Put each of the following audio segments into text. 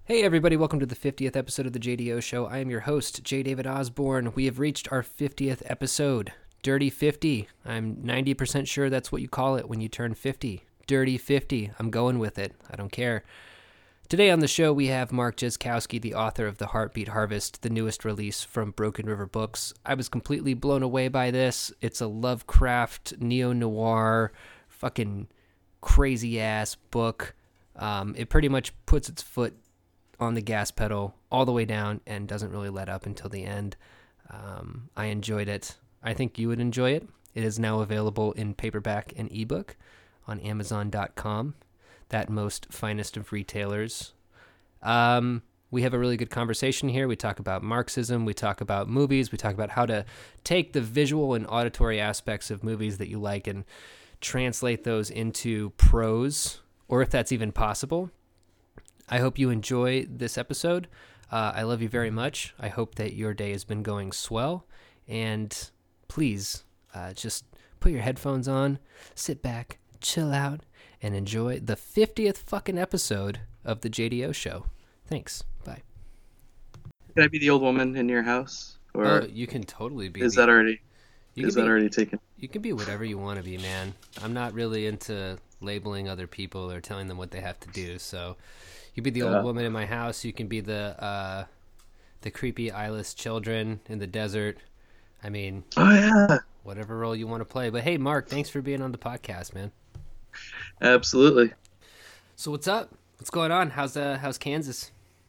Hey everybody, welcome to the 50th episode of the JDO Show. I am your host, J. David Osborne. We have reached our 50th episode. Dirty 50. I'm 90% sure that's what you call it when you turn 50. Dirty 50. I'm going with it. I don't care. Today on the show, we have Mark Jezkowski, the author of The Heartbeat Harvest, the newest release from Broken River Books. I was completely blown away by this. It's a Lovecraft, neo-noir, fucking crazy-ass book. It pretty much puts its foot on the gas pedal all the way down and doesn't really let up until the end. I enjoyed it. I think you would enjoy it. It is now available in paperback and ebook on Amazon.com, that most finest of retailers. We have a really good conversation here. We talk about Marxism. We talk about movies. We talk about how to take the visual and auditory aspects of movies that you like and translate those into prose, or if that's even possible. I hope you enjoy this episode. I love you very much. I hope that your day has been going swell. And please, just put your headphones on, sit back, chill out, and enjoy the 50th fucking episode of the JDO Show. Thanks. Bye. Can I be the old woman in your house? Or you can totally be. Is that already taken? You can be whatever you want to be, man. I'm not really into labeling other people or telling them what they have to do, so you can be the old woman in my house. You can be the creepy eyeless children in the desert. I mean, whatever role you want to play. But hey, Mark, thanks for being on the podcast, man. Absolutely. So what's up? What's going on? How's Kansas?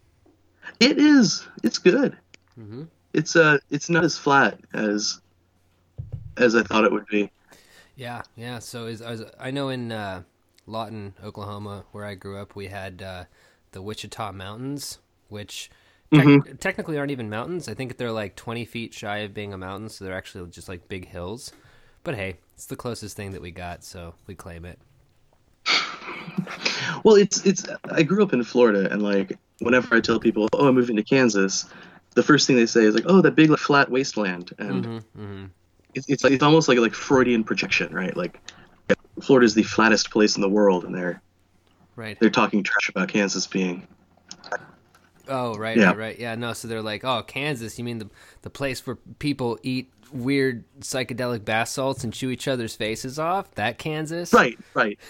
It's good. Mm-hmm. It's not as flat as I thought it would be. Yeah. So I know in Lawton, Oklahoma, where I grew up, we had the Wichita Mountains, which technically aren't even mountains. I think they're like 20 feet shy of being a mountain, so they're actually just like big hills. But hey, it's the closest thing that we got, so we claim it. Well, I grew up in Florida, and like whenever I tell people, "Oh, I'm moving to Kansas," the first thing they say is like, "Oh, that big like, flat wasteland," and it's almost like Freudian projection, right? Like Florida is the flattest place in the world, and they're talking trash about Kansas being. Oh, right. Yeah, no, so they're like, oh, Kansas, you mean the place where people eat weird psychedelic bath salts and chew each other's faces off? That Kansas? Right.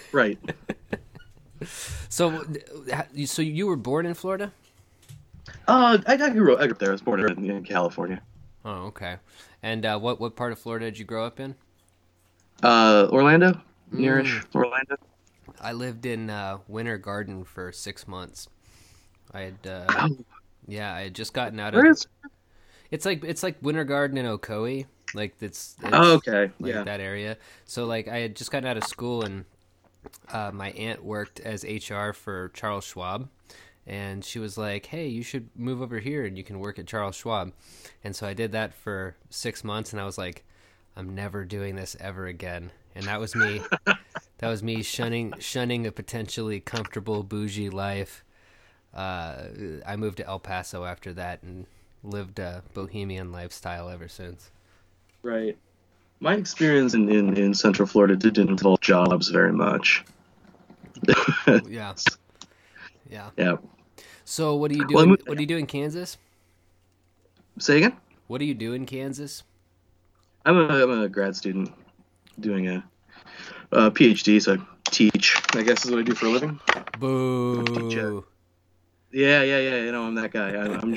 So you were born in Florida? I grew up there. I was born in California. Oh, okay. And what part of Florida did you grow up in? Orlando, nearish Orlando. I lived in Winter Garden for 6 months. I had just gotten out of. Where is? It's like Winter Garden in Ocoee, like it's okay, like yeah, that area. So like I had just gotten out of school, and my aunt worked as HR for Charles Schwab, and she was like, "Hey, you should move over here, and you can work at Charles Schwab." And so I did that for 6 months, and I was like, "I'm never doing this ever again." And that was me. That was me shunning a potentially comfortable bougie life. I moved to El Paso after that and lived a bohemian lifestyle ever since. Right. My experience in Central Florida didn't involve jobs very much. Yeah. Yeah. So what do you do? What do you do in Kansas? Say again? What do you do in Kansas? I'm a grad student doing a PhD, so I teach, I guess is what I do for a living. Boo. Yeah. You know, I'm that guy. I'm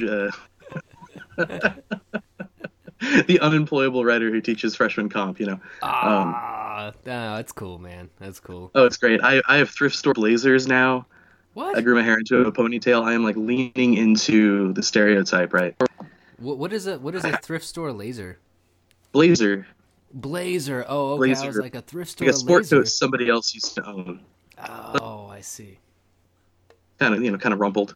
the unemployable writer who teaches freshman comp. You know. No, that's cool, man. That's cool. Oh, it's great. I have thrift store blazers now. What? I grew my hair into a ponytail. I am like leaning into the stereotype, right? What is a thrift store laser? Blazer. Oh, okay. Blazer. I was like a thrift store like a sport laser. coat somebody else used to own. Oh, I see. Kind of rumpled.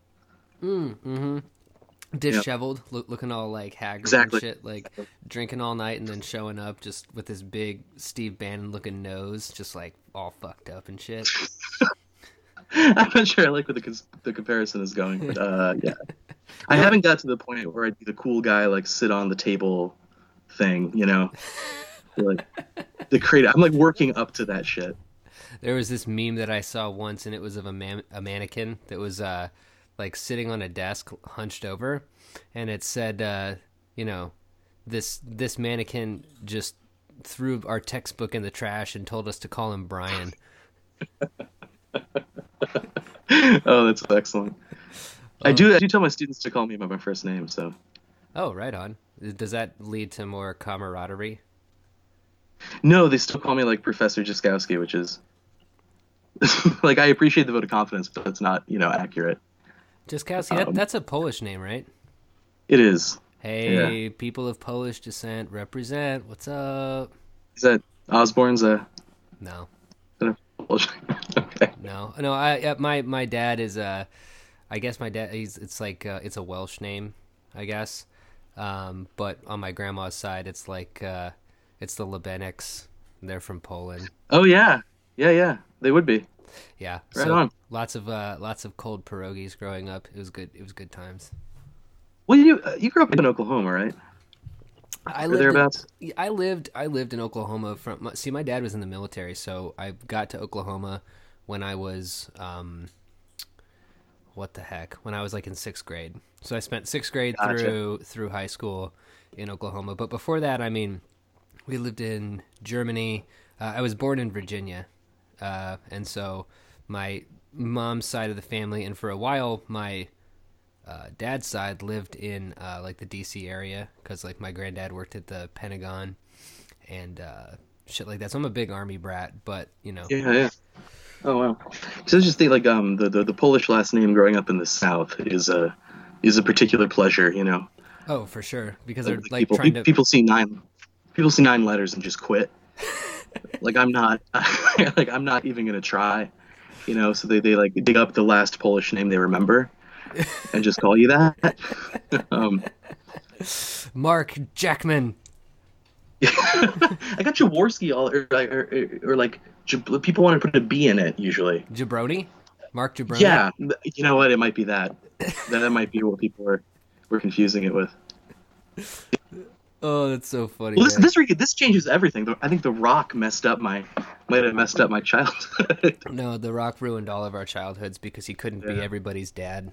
Disheveled, looking all like haggard Exactly. and shit, like drinking all night and then showing up just with this big Steve Bannon looking nose, just like all fucked up and shit. I'm not sure I like where the comparison is going, but yeah. I haven't got to the point where I'd be the cool guy, like sit on the table thing, you know? Like the creative. I'm like working up to that shit. There was this meme that I saw once, and it was of a mannequin that was like sitting on a desk hunched over, and it said, you know, this mannequin just threw our textbook in the trash and told us to call him Brian. Oh, that's excellent. I do tell my students to call me by my first name, so. Oh, right on. Does that lead to more camaraderie? No, they still call me like Professor Jaskowski, which is like, I appreciate the vote of confidence, but it's not, accurate. Jaskowski, that's a Polish name, right? It is. Hey, people of Polish descent, represent. What's up? Is that Osborne's No. Polish? Okay. No. My dad is I guess my dad it's a Welsh name, I guess. But on my grandma's side it's like it's the Lebenics. They're from Poland. Oh yeah. Yeah, they would be. Yeah. Right on. Lots of cold pierogies growing up. It was good times. Well, you grew up in Oklahoma, right? I lived in Oklahoma my dad was in the military, so I got to Oklahoma when I was when I was like in 6th grade. So I spent 6th grade through high school in Oklahoma. But before that, I mean, we lived in Germany. I was born in Virginia. And so my mom's side of the family, and for a while my dad's side lived in like the DC area, because like my granddad worked at the Pentagon and shit like that. So I'm a big Army brat, but Yeah. Oh wow. So I just think like the Polish last name growing up in the South is a particular pleasure, Oh, for sure, because they're like people see 9 letters and just quit. Like I'm not even gonna try, So they like dig up the last Polish name they remember and just call you that. Mark Jackman. I got Jaworski or like people want to put a B in it usually. Jabroni? Mark Jabroni? Yeah, you know what? It might be that. That might be what people were confusing it with. Oh, that's so funny. Well, this changes everything. I think The Rock might have messed up my childhood. No, The Rock ruined all of our childhoods because he couldn't be everybody's dad.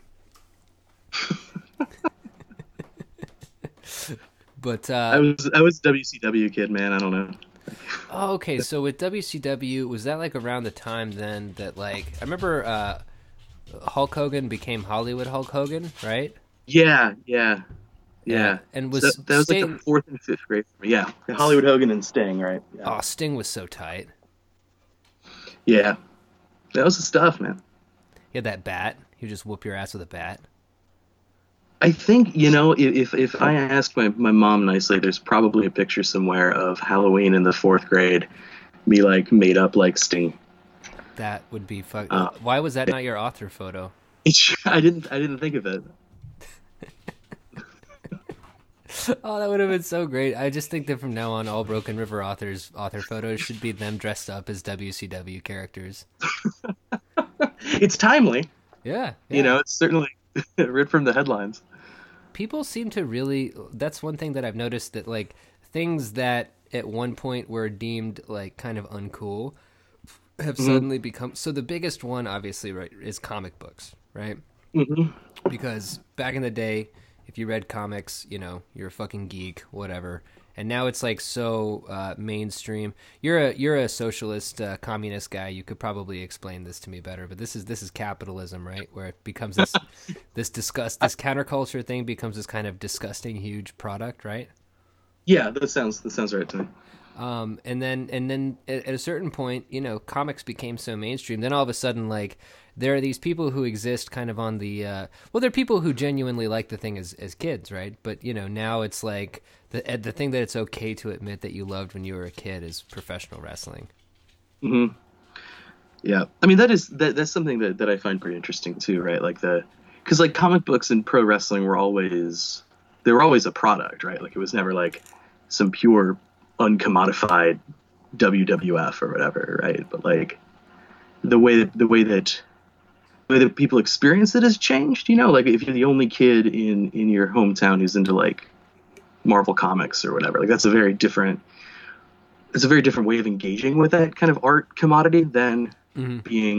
But I was a WCW kid, man. I don't know. Oh, okay. So with WCW, was that like around the time then that like I remember Hulk Hogan became Hollywood Hulk Hogan, right? Yeah. And that was Sting... like the 4th and 5th grade for me. Yeah, Hollywood Hogan and Sting, right? Yeah. Oh, Sting was so tight. Yeah, that was the stuff, man. He had that bat. He would just whoop your ass with a bat. I think, if I ask my mom nicely, there's probably a picture somewhere of Halloween in the 4th grade, me like made up like Sting. That would be Why was that not your author photo? I didn't think of it. Oh, that would have been so great. I just think that from now on, all Broken River author photos should be them dressed up as WCW characters. It's timely. Yeah. It's certainly ripped from the headlines. People seem to really, that's one thing that I've noticed, that like things that at one point were deemed like kind of uncool have suddenly become, so the biggest one obviously, right, is comic books, right? Mm-hmm. Because back in the day, if you read comics, you're a fucking geek, whatever. And now it's like so mainstream. You're a socialist, communist guy. You could probably explain this to me better. But this is capitalism, right? Where it becomes this this counterculture thing becomes this kind of disgusting huge product, right? Yeah, that sounds right to me. And then at a certain point, comics became so mainstream. Then all of a sudden, like, there are these people who exist kind of on the there are people who genuinely like the thing as kids, right? But now it's like the thing that it's okay to admit that you loved when you were a kid is professional wrestling. Mm-hmm. Yeah, I mean that's something that I find pretty interesting too, right? Like because like comic books and pro wrestling were always a product, right? Like it was never like some pure uncommodified WWF or whatever, right? But like the way that people experience it has changed. Like if you're the only kid in your hometown who's into like Marvel comics or whatever, like it's a very different way of engaging with that kind of art commodity than being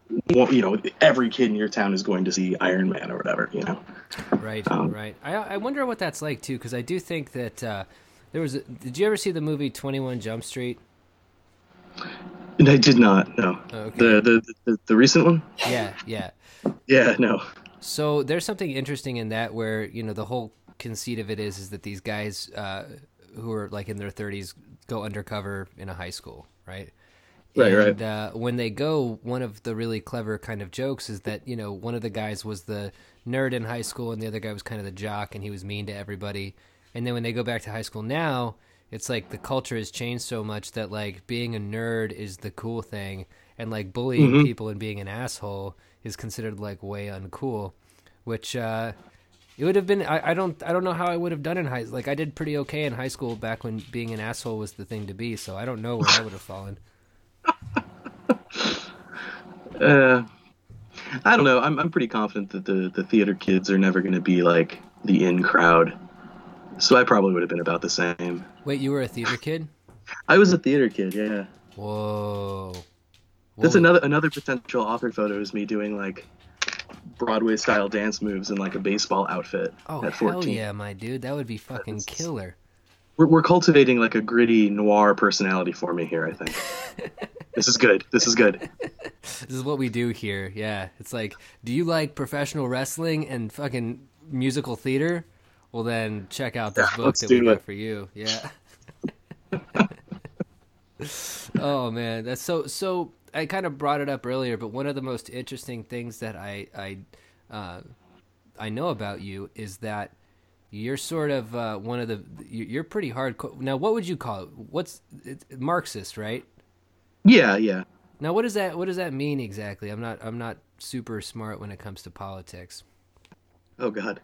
every kid in your town is going to see Iron Man or whatever. Right, right. I wonder what that's like too, because I do think that did you ever see the movie 21 Jump Street? And I did not. No. Oh, okay. The recent one. Yeah, yeah. Yeah. No. So there's something interesting in that where, the whole conceit of it is that these guys who are like in their 30s go undercover in a high school, right? Right. And Right. when they go, one of the really clever kind of jokes is that, one of the guys was the nerd in high school and the other guy was kind of the jock and he was mean to everybody. And then when they go back to high school now, it's like the culture has changed so much that like being a nerd is the cool thing and like bullying Hmm. people and being an asshole is considered like way uncool, which it would have been. I don't know how I would have done in high. Like I did pretty okay in high school back when being an asshole was the thing to be. So I don't know where I would have fallen. Uh, I don't know. I'm pretty confident that the theater kids are never going to be like the in crowd. So I probably would have been about the same. Wait, you were a theater kid? I was a theater kid. Yeah. Whoa, That's whoa. another potential author photo is me doing like Broadway style dance moves in like a baseball outfit Oh at hell 14. yeah, my dude, that would be fucking It's- killer. we're cultivating like a gritty noir personality for me here, I think. This is good. This is good. This is what we do here. Yeah, it's like, do you like professional wrestling and fucking musical theater? Well, then check out this Yeah, book let's that we do got it. for you. Yeah. Oh man, that's so. So I kind of brought it up earlier, but one of the most interesting things that I know about you is that you're sort of one of the you're pretty hardcore. Now, what would you call it? It's Marxist, right? Yeah, yeah. Now, what does that mean exactly? I'm not super smart when it comes to politics. Oh God.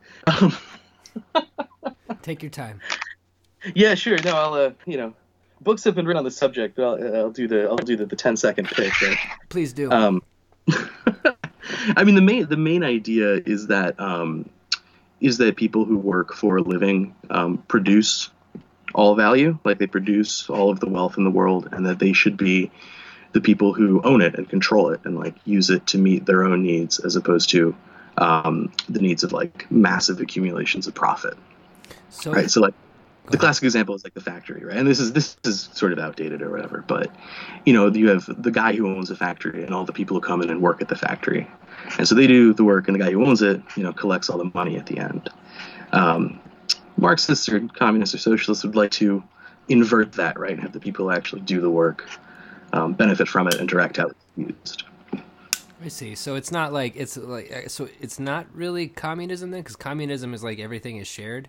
Take your time. Yeah, sure. No, books have been written on the subject, but I'll do the 10-second pitch. Right? Please do. Um, I mean, the main idea is that people who work for a living produce all value, like they produce all of the wealth in the world, and that they should be the people who own it and control it and like use it to meet their own needs as opposed to the needs of like massive accumulations of profit. So, Right. So like go the ahead. classic example is like the factory, right? And this is sort of outdated or whatever, but you have the guy who owns the factory and all the people who come in and work at the factory, and so they do the work, and the guy who owns it, collects all the money at the end. Um, Marxists or communists or socialists would like to invert that, right? And have the people who actually do the work benefit from it and direct how it's used. I see. So it's not really communism then, because communism is like everything is shared.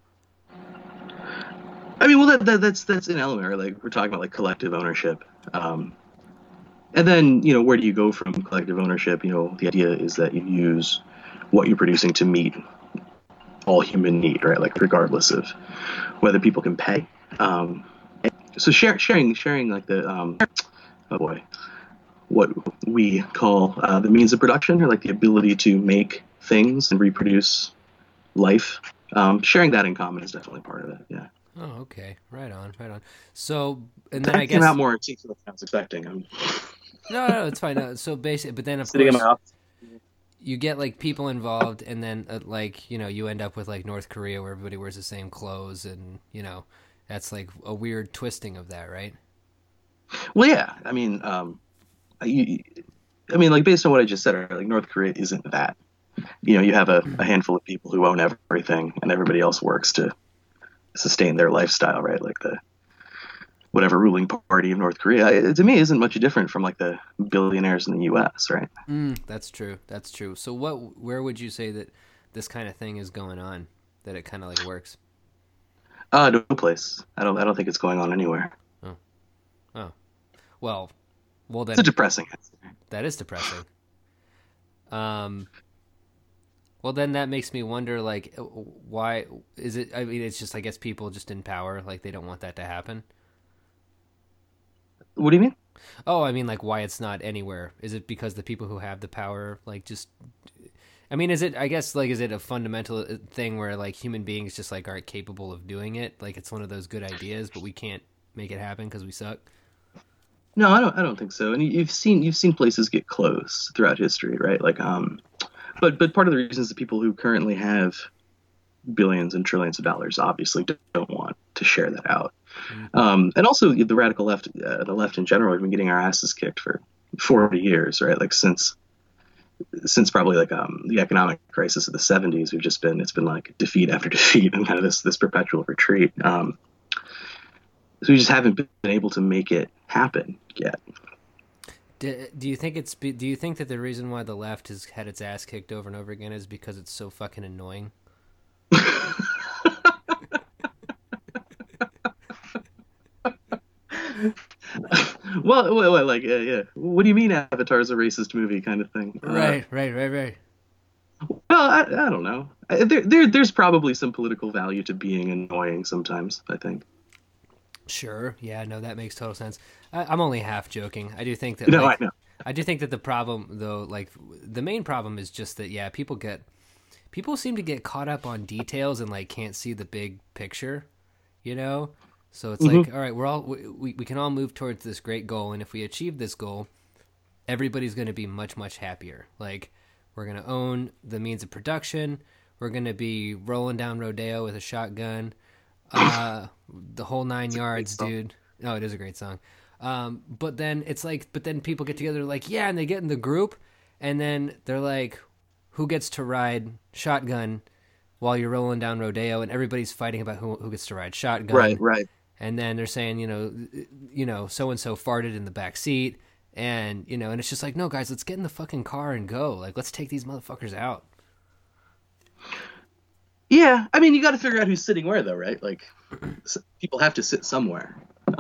I mean, well, that's an element, right? Like we're talking about like collective ownership. And then, where do you go from collective ownership? The idea is that you use what you're producing to meet all human need, right? Like regardless of whether people can pay. So sharing like oh boy, what we call the means of production, or like the ability to make things and reproduce life. Sharing that in common is definitely part of it. Yeah. Oh, okay. Right on, right on. So, and then I That came out guess more articulate than I was expecting. I'm no, it's fine. No, so basic, but then of sitting in my course office. you get like people involved, and then like you end up with like North Korea where everybody wears the same clothes, and that's like a weird twisting of that, right? Well, yeah. I mean, you, I mean, like based on what I just said, right, like North Korea isn't that. You have a handful of people who own everything, and everybody else works to sustain their lifestyle, right? Like the whatever ruling party of North Korea, to me, isn't much different from like the billionaires in the U.S., right? That's true. That's true. So where would you say that this kind of thing is going on? That it kind of like works? No place. I don't think it's going on anywhere. Oh, oh. Well, well It's a then depressing answer. that is depressing. Um, well then that makes me wonder, like, why is it? I mean, it's just, I guess, people just in power, like they don't want that to happen. What do you mean? Oh, I mean, like, why it's not anywhere? Is it because the people who have the power, like, just? I mean, is it? I guess, like, is it a fundamental thing where like human beings just like aren't capable of doing it? Like, it's one of those good ideas, but we can't make it happen because we suck. No, I don't think so. And you've seen places get close throughout history, right? Like but part of the reason is the people who currently have billions and trillions of dollars obviously don't want to share that out. Mm-hmm. And also the radical left, the left in general, have been getting our asses kicked for 40 years, right? Like since probably like the economic crisis of the 70s, it's been like defeat after defeat and kind of this perpetual retreat. So we just haven't been able to make it happen yet. Do you think do you think that the reason why the left has had its ass kicked over and over again is because it's so fucking annoying? Well, like, yeah. What do you mean Avatar's a racist movie kind of thing? Right. Well, I don't know. There's probably some political value to being annoying sometimes, I think. Sure. Yeah. No, that makes total sense. I'm only half joking. I do think that. No, Like, I know. I do think that the problem, though, like the main problem is just that people seem to get caught up on details and like can't see the big picture, you know. So it's like, all right, we can all move towards this great goal, and if we achieve this goal, everybody's going to be much much happier. Like we're going to own the means of production. We're going to be rolling down Rodeo with a shotgun. The whole nine yards, dude. Oh, it is a great song. But then it's like, but then people get together like, yeah, and they get in the group, and then they're like, who gets to ride shotgun while you're rolling down Rodeo, and everybody's fighting about who gets to ride shotgun. Right. And then they're saying, so and so farted in the back seat, and and it's just like, no, guys, let's get in the fucking car and go. Like, let's take these motherfuckers out. Yeah, I mean, you got to figure out who's sitting where, though, right? Like, people have to sit somewhere.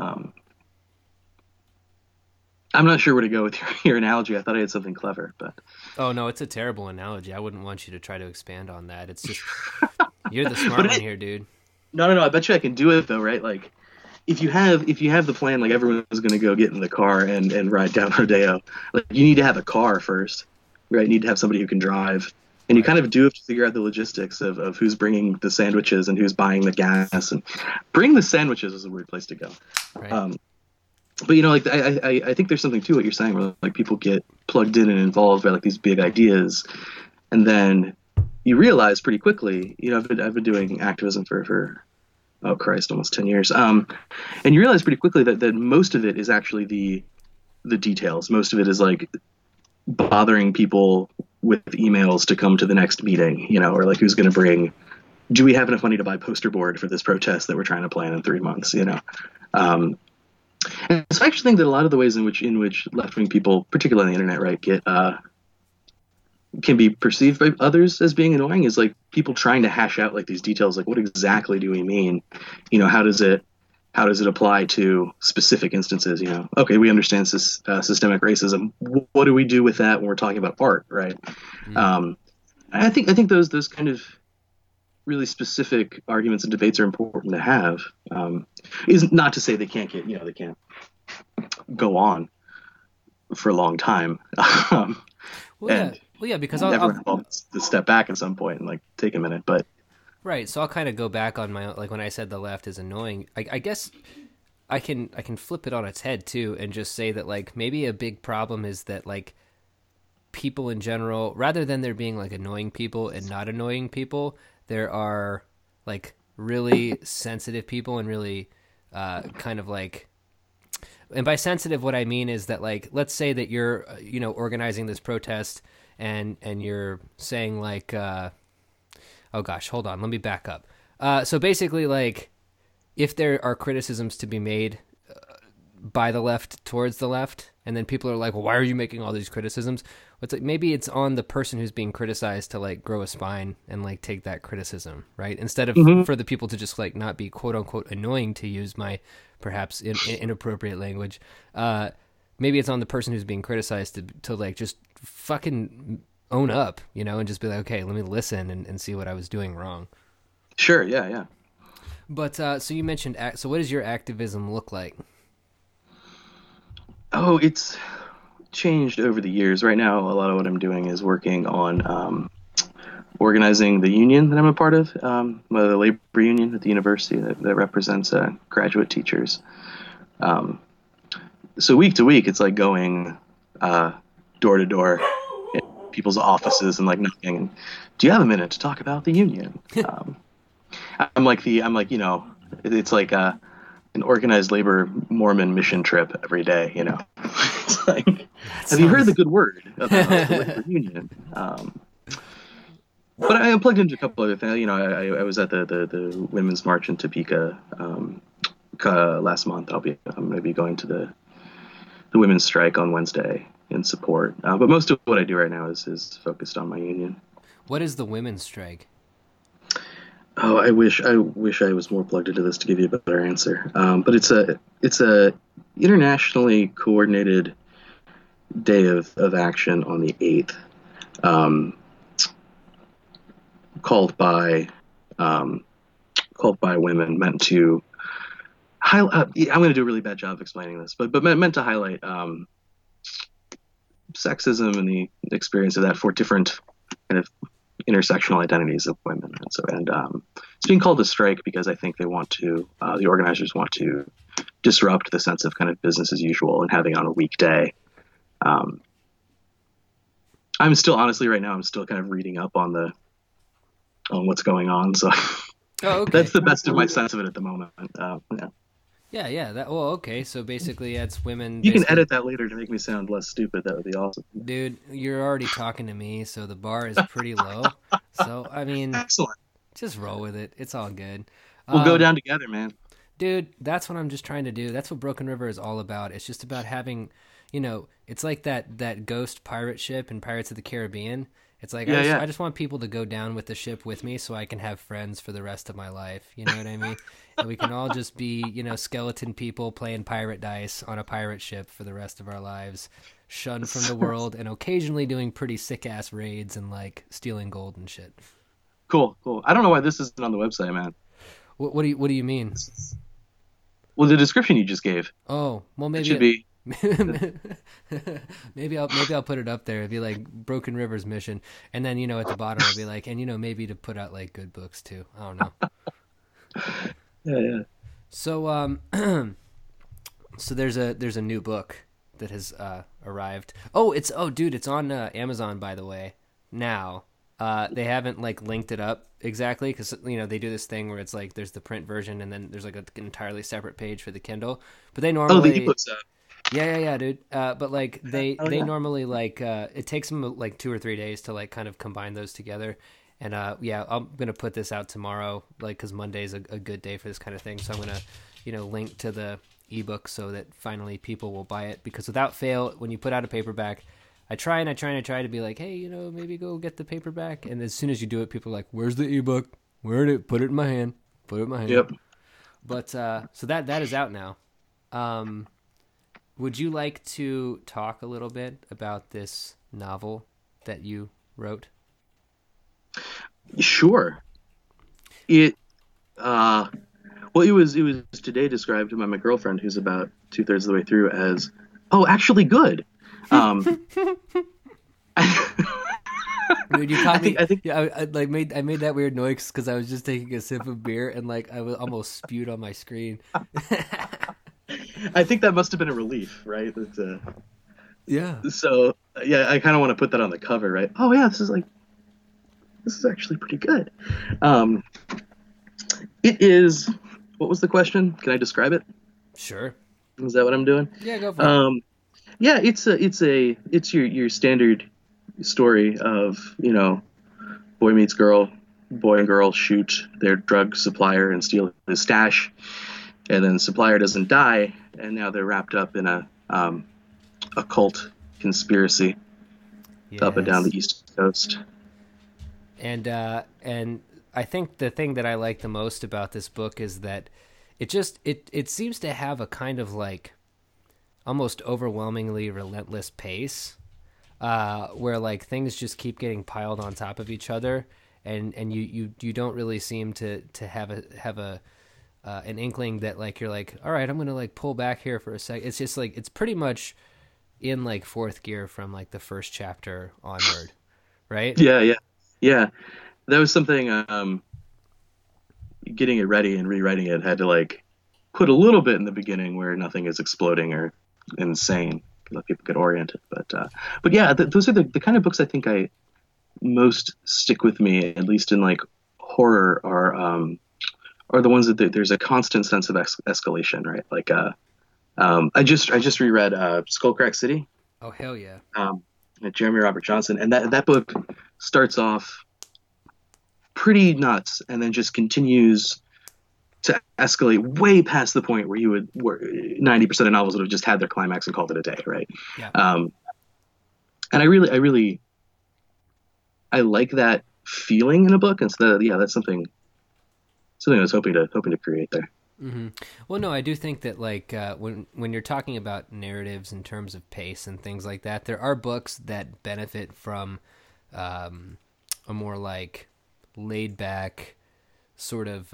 I'm not sure where to go with your analogy. I thought I had something clever, but oh no, it's a terrible analogy. I wouldn't want you to try to expand on that. It's just you're the smart one here, dude. No. I bet you I can do it though, right? Like, if you have the plan, like everyone's going to go get in the car and ride down Rodeo, like you need to have a car first, right? You need to have somebody who can drive. And you kind of do have to figure out the logistics of who's bringing the sandwiches and who's buying the gas. And bring the sandwiches is a weird place to go. Right. But like I think there's something to what you're saying, where like people get plugged in and involved by like these big ideas, and then you realize pretty quickly. I've been doing activism for oh Christ, almost 10 years. And you realize pretty quickly that most of it is actually the details. Most of it is like bothering people with emails to come to the next meeting, or like who's going to bring. Do we have enough money to buy poster board for this protest that we're trying to plan in 3 months? And so I actually think that a lot of the ways in which left-wing people, particularly on the internet, right, get can be perceived by others as being annoying is like people trying to hash out like these details, like what exactly do we mean? How does it apply to specific instances? Okay, we understand systemic racism. What do we do with that when we're talking about art, right? Mm-hmm. I think those kind of really specific arguments and debates are important to have. Is not to say they can't go on for a long time. Because everyone has to step back at some point and like take a minute, but right. So I'll kind of go back on my, like when I said the left is annoying. I guess I can flip it on its head too and just say that like maybe a big problem is that like people in general, rather than there being like annoying people and not annoying people, there are like really sensitive people and really kind of like, and by sensitive, what I mean is that like, let's say that you're, organizing this protest and you're saying like, oh gosh, hold on, let me back up. So basically like, if there are criticisms to be made by the left towards the left, and then people are like, well, why are you making all these criticisms? It's like, maybe it's on the person who's being criticized to like grow a spine and like take that criticism, right? Instead of for the people to just like not be quote unquote annoying, to use my perhaps inappropriate language. Maybe it's on the person who's being criticized to like just fucking own up, and just be like, okay, let me listen and see what I was doing wrong. Sure. Yeah. But so you mentioned, so what does your activism look like? Oh, it's changed over the years. Right now, a lot of what I'm doing is working on organizing the union that I'm a part of, the labor union at the university that represents graduate teachers. So week to week, it's like going door to door in people's offices and like knocking. And, do you have a minute to talk about the union? I'm like it's like an organized labor Mormon mission trip every day. It's like, have you heard the good word about the labor union? But I plugged into a couple other things. I was at the Women's March in Topeka last month. I'm going to be going to the women's strike on Wednesday in support. But most of what I do right now is focused on my union. What is the women's strike? Oh, I wish I was more plugged into this to give you a better answer. But it's a internationally coordinated day of action on the 8th, called by women, meant to highlight. I'm going to do a really bad job of explaining this, but meant to highlight sexism and the experience of that for different kind of intersectional identities of women. And it's being called a strike because I think they want to, the organizers want to disrupt the sense of kind of business as usual and having it on a weekday. I'm still, honestly, right now, I'm still kind of reading up on what's going on. So that's the best of my sense of it at the moment. Yeah. Okay. So basically, that's women. You can edit that later to make me sound less stupid. That would be awesome. Dude, you're already talking to me, so the bar is pretty low. So, I mean, excellent. Just roll with it. It's all good. We'll go down together, man. Dude, that's what I'm just trying to do. That's what Broken River is all about. It's just about having, it's like that ghost pirate ship in Pirates of the Caribbean. It's like, I just want people to go down with the ship with me so I can have friends for the rest of my life. You know what I mean? And we can all just be, skeleton people playing pirate dice on a pirate ship for the rest of our lives, shunned from the world, and occasionally doing pretty sick-ass raids and, like, stealing gold and shit. Cool. I don't know why this isn't on the website, man. What do you mean? Well, the description you just gave. Oh, well, maybe it should be. maybe I'll put it up there. It'd be like Broken River's mission, and then at the bottom it'll be like, and maybe to put out like good books too. I don't know. Yeah. So so there's a new book that has arrived. Dude, it's on Amazon, by the way. Now they haven't like linked it up exactly because they do this thing where it's like there's the print version and then there's like an entirely separate page for the Kindle. But they normally the ebook's out. Yeah, dude. But like they normally like it takes them like 2 or 3 days to like kind of combine those together. And I'm gonna put this out tomorrow, like because Monday's a good day for this kind of thing. So I'm gonna link to the ebook so that finally people will buy it, because without fail, when you put out a paperback, I try to be like, hey, maybe go get the paperback, and as soon as you do it, people are like, where's the ebook? Where did it? Put it in my hand. Yep. But so that is out now. Would you like to talk a little bit about this novel that you wrote? Sure. It was today described by my girlfriend, who's about 2/3 of the way through, as actually good. Dude, you caught me. I think I made that weird noise because I was just taking a sip of beer and like I was almost spewed on my screen. I think that must have been a relief, right? Yeah. So yeah, I kind of want to put that on the cover, right? Oh yeah, this is actually pretty good. It is. What was the question? Can I describe it? Sure. Is that what I'm doing? Yeah, go for it. Yeah, it's your standard story of boy meets girl, boy and girl shoot their drug supplier and steal his stash, and then the supplier doesn't die, and now they're wrapped up in a cult conspiracy up and down the East Coast. And I think the thing that I like the most about this book is that it seems to have a kind of like almost overwhelmingly relentless pace, where like things just keep getting piled on top of each other, and you don't really seem to have an inkling that like you're like, all right, I'm gonna like pull back here for a sec. It's just like it's pretty much in like fourth gear from like the first chapter onward, right? Yeah. That was something. Getting it ready and rewriting it had to like put a little bit in the beginning where nothing is exploding or insane. Let people get oriented. But yeah, those are the kind of books I think I most stick with me, at least in like horror, are the ones that there's a constant sense of escalation, right? Like I just reread Skullcrack City. Oh hell yeah. Jeremy Robert Johnson, and that book starts off pretty nuts and then just continues to escalate way past the point where 90% of novels would have just had their climax and called it a day, right? Yeah. And I like that feeling in a book, and so that's something I was hoping to create there. Mm-hmm. Well, no, I do think that like when you're talking about narratives in terms of pace and things like that, there are books that benefit from a more like laid back sort of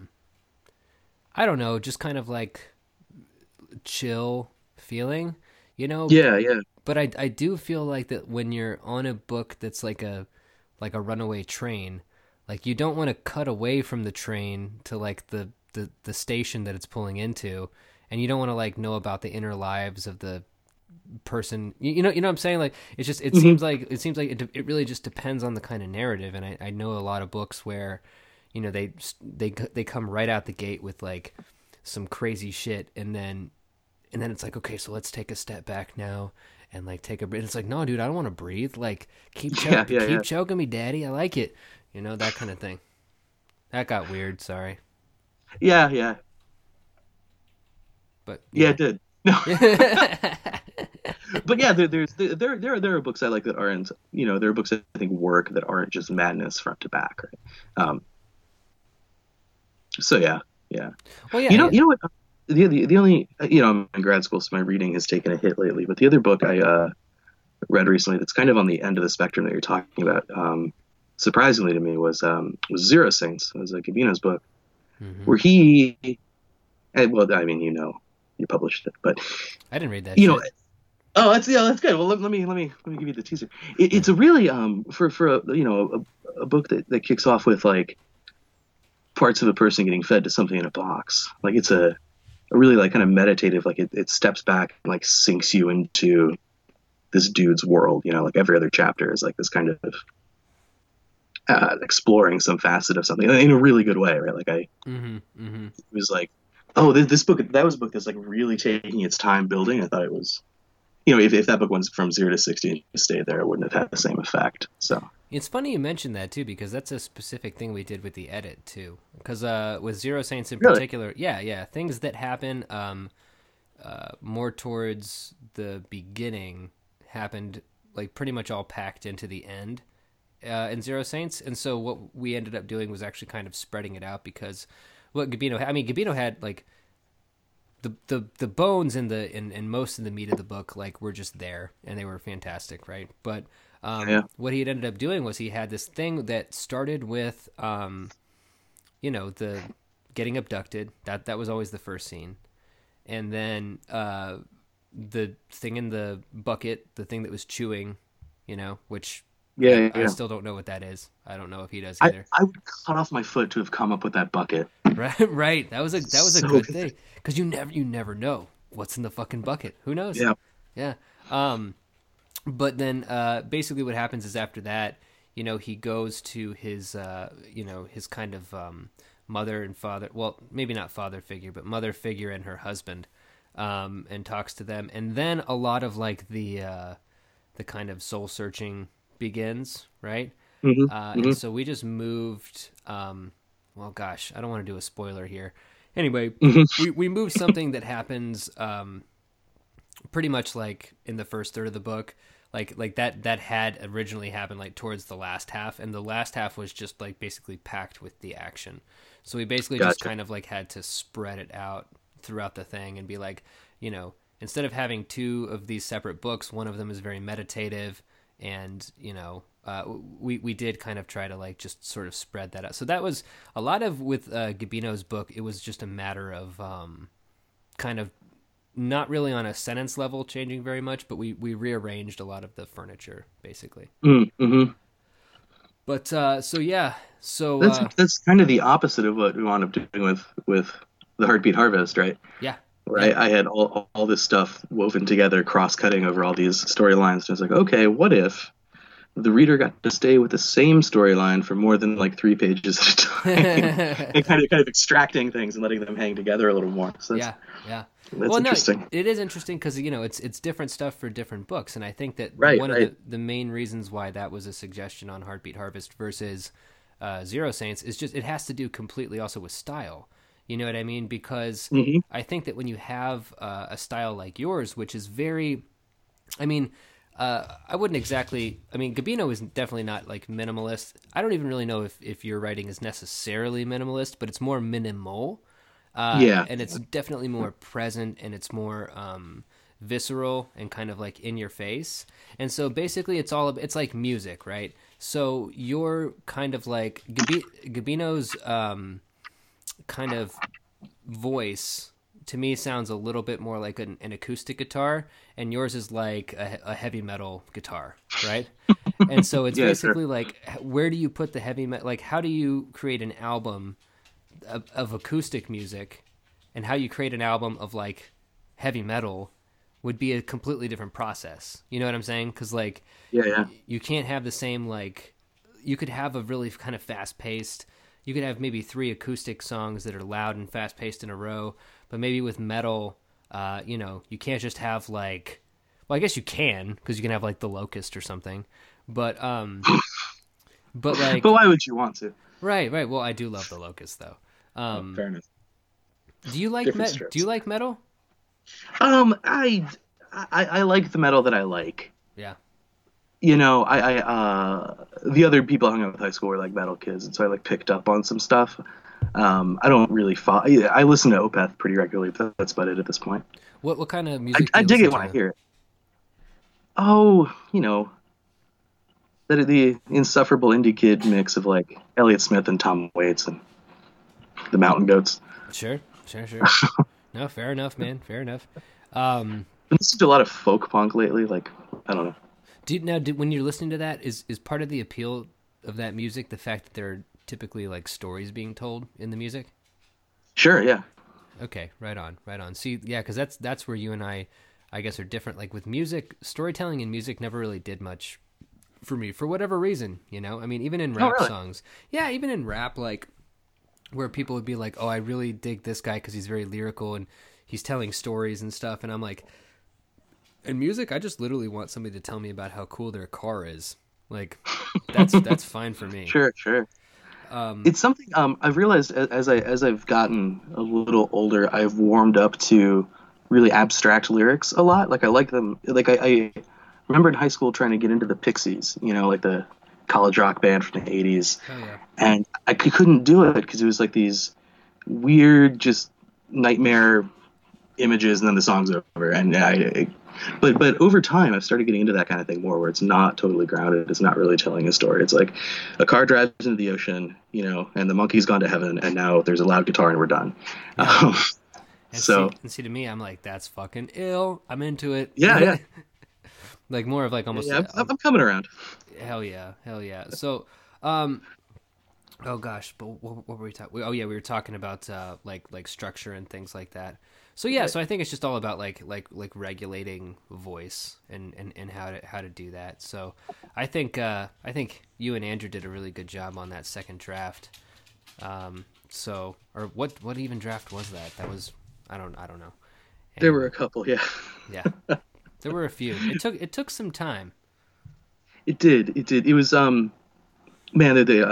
I don't know, just kind of like chill feeling, you know? Yeah, yeah. But I do feel like that when you're on a book that's like a runaway train, like you don't want to cut away from the train to like the station that it's pulling into, and you don't want to like know about the inner lives of the person. You know what I'm saying? Like it's just it seems like it really just depends on the kind of narrative. And I know a lot of books where, you know, they come right out the gate with like some crazy shit, and then it's like, okay, so let's take a step back now and like take a breath. It's like, no, dude, I don't want to breathe. Like keep choking me, daddy. I like it. You know, that kind of thing. That got weird. Sorry. Yeah. But yeah, it did. No. But yeah, there are books I like that aren't, you know, there are books that I think work that aren't just madness front to back, right? So yeah. Well, yeah. You know what? The only, you know, I'm in grad school, so my reading has taken a hit lately. But the other book I read recently that's kind of on the end of the spectrum that you're talking about, surprisingly to me, was Zero Saints. It was a Gabino's book, where he, well, I mean, you know, you published it, but I didn't read that. You know, oh, that's good. Well, let me give you the teaser. It's a really for a book that kicks off with like parts of a person getting fed to something in a box. Like it's a really like kind of meditative. Like it steps back and like sinks you into this dude's world. You know, like every other chapter is like this kind of exploring some facet of something in a really good way, right? Like it was like, oh, this book, that was a book that's like really taking its time building. I thought it was, you know, if that book went from 0 to 60 and stayed there, it wouldn't have had the same effect. So it's funny you mentioned that too, because that's a specific thing we did with the edit too. Because with Zero Saints in particular, yeah, things that happen more towards the beginning happened like pretty much all packed into the end in Zero Saints, and so what we ended up doing was actually kind of spreading it out, because what Gabino had like the bones and most of the meat of the book like were just there, and they were fantastic, right? But what he had ended up doing was he had this thing that started with you know, the getting abducted. That was always the first scene, and then the thing in the bucket, the thing that was chewing, you know, which I still don't know what that is. I don't know if he does either. I would cut off my foot to have come up with that bucket. Right. That was a good thing, because you never know what's in the fucking bucket. Who knows? Yeah. But then basically what happens is after that, you know, he goes to his you know, his kind of mother and father. Well, maybe not father figure, but mother figure and her husband, and talks to them, and then a lot of like the kind of soul searching begins, right? And so we just moved well, gosh, I don't want to do a spoiler here. Anyway, we moved something that happens pretty much like in the first third of the book, like that had originally happened like towards the last half, and the last half was just like basically packed with the action. So we basically just kind of like had to spread it out throughout the thing and be like, you know, instead of having two of these separate books, one of them is very meditative, and you know, we did kind of try to like just sort of spread that out. So that was a lot of with Gabino's book. It was just a matter of kind of not really on a sentence level changing very much, but we rearranged a lot of the furniture basically. But so yeah, so that's kind of the opposite of what we wound up doing with the Heartbeat Harvest, right? Yeah. right? I had all this stuff woven together, cross-cutting over all these storylines. And I was like, okay, what if the reader got to stay with the same storyline for more than like 3 pages at a time, and kind of extracting things and letting them hang together a little more. So Yeah, yeah. that's Well, no, interesting. it is interesting because it's different stuff for different books, and I think that Right, one of right. the main reasons why that was a suggestion on Heartbeat Harvest versus Zero Saints is just it has to do completely also with style. You know what I mean? Because Hmm. I think that when you have a style like yours, which is very, I mean, I wouldn't exactly. I mean, Gabino is definitely not like minimalist. I don't even really know if your writing is necessarily minimalist, but it's more minimal, Yeah. and it's definitely more present and it's more visceral and kind of like in your face. And so basically, it's like music, right? So you're kind of like Gabino's kind of voice to me sounds a little bit more like an acoustic guitar, and yours is like a heavy metal guitar, right? And so it's Yeah, sure. basically like, where do you put the heavy metal? Like, how do you create an album of acoustic music, and how you create an album of like heavy metal would be a completely different process. You know what I'm saying? Because like, Yeah, yeah. you can't have the same like, you could have a really kind of fast paced. You could have maybe 3 acoustic songs that are loud and fast paced in a row, but maybe with metal, you can't just have like, well, I guess you can because you can have like the Locust or something, but But like, why would you want to? right, right. Well, I do love the Locust though. Oh, Um, fair enough. do you like Different do you strokes. like metal? Um, I, I like the metal that I like. Yeah, The other people I hung out with high school were like metal kids, and so I like picked up on some stuff. I don't really follow. I listen to Opeth pretty regularly, but that's about it at this point. what kind of music do I you dig listen it when I to? hear it. Oh, the insufferable indie kid mix of like Elliott Smith and Tom Waits and the Mountain Goats. Sure, sure, sure. No, fair enough, man. Fair enough. Um, Been listening to a lot of folk punk lately. Like, I don't know. when you're listening to that, is part of the appeal of that music the fact that there are typically like stories being told in the music? Sure, yeah. Okay, right on, right on. See, yeah, because that's where you and I guess, are different. Like with music, storytelling in music never really did much for me for whatever reason. I mean, even in Oh, rap really? songs, yeah, even in rap, like where people would be like, "Oh, I really dig this guy because he's very lyrical and he's telling stories and stuff," and I'm like, in music, I just literally want somebody to tell me about how cool their car is. Like, that's fine for me. Sure, sure. Um, It's something I've realized as I've gotten a little older, I've warmed up to really abstract lyrics a lot. Like I like them. Like I remember in high school trying to get into the Pixies, like the college rock band from the '80s, hell yeah, and couldn't do it because it was like these weird, just nightmare images, and then the song's over. And but over time, I've started getting into that kind of thing more, where it's not totally grounded. It's not really telling a story. It's like a car drives into the ocean, and the monkey's gone to heaven, and now there's a loud guitar, and we're done. yeah. Um, And so see to me, I'm like, that's fucking ill. I'm into it. yeah, yeah, Like more of like almost yeah. I'm coming around. hell yeah, hell yeah. So, um, oh gosh, but what were we talking? Oh yeah, we were talking about like structure and things like that. So yeah, Right. so I think it's just all about like regulating voice and how to do that. So I think you and Andrew did a really good job on that second draft. Or what even draft was that? That was I don't know. There were Anyway, a couple, yeah. yeah, there were a few. It took some time. It did. It did. It was man,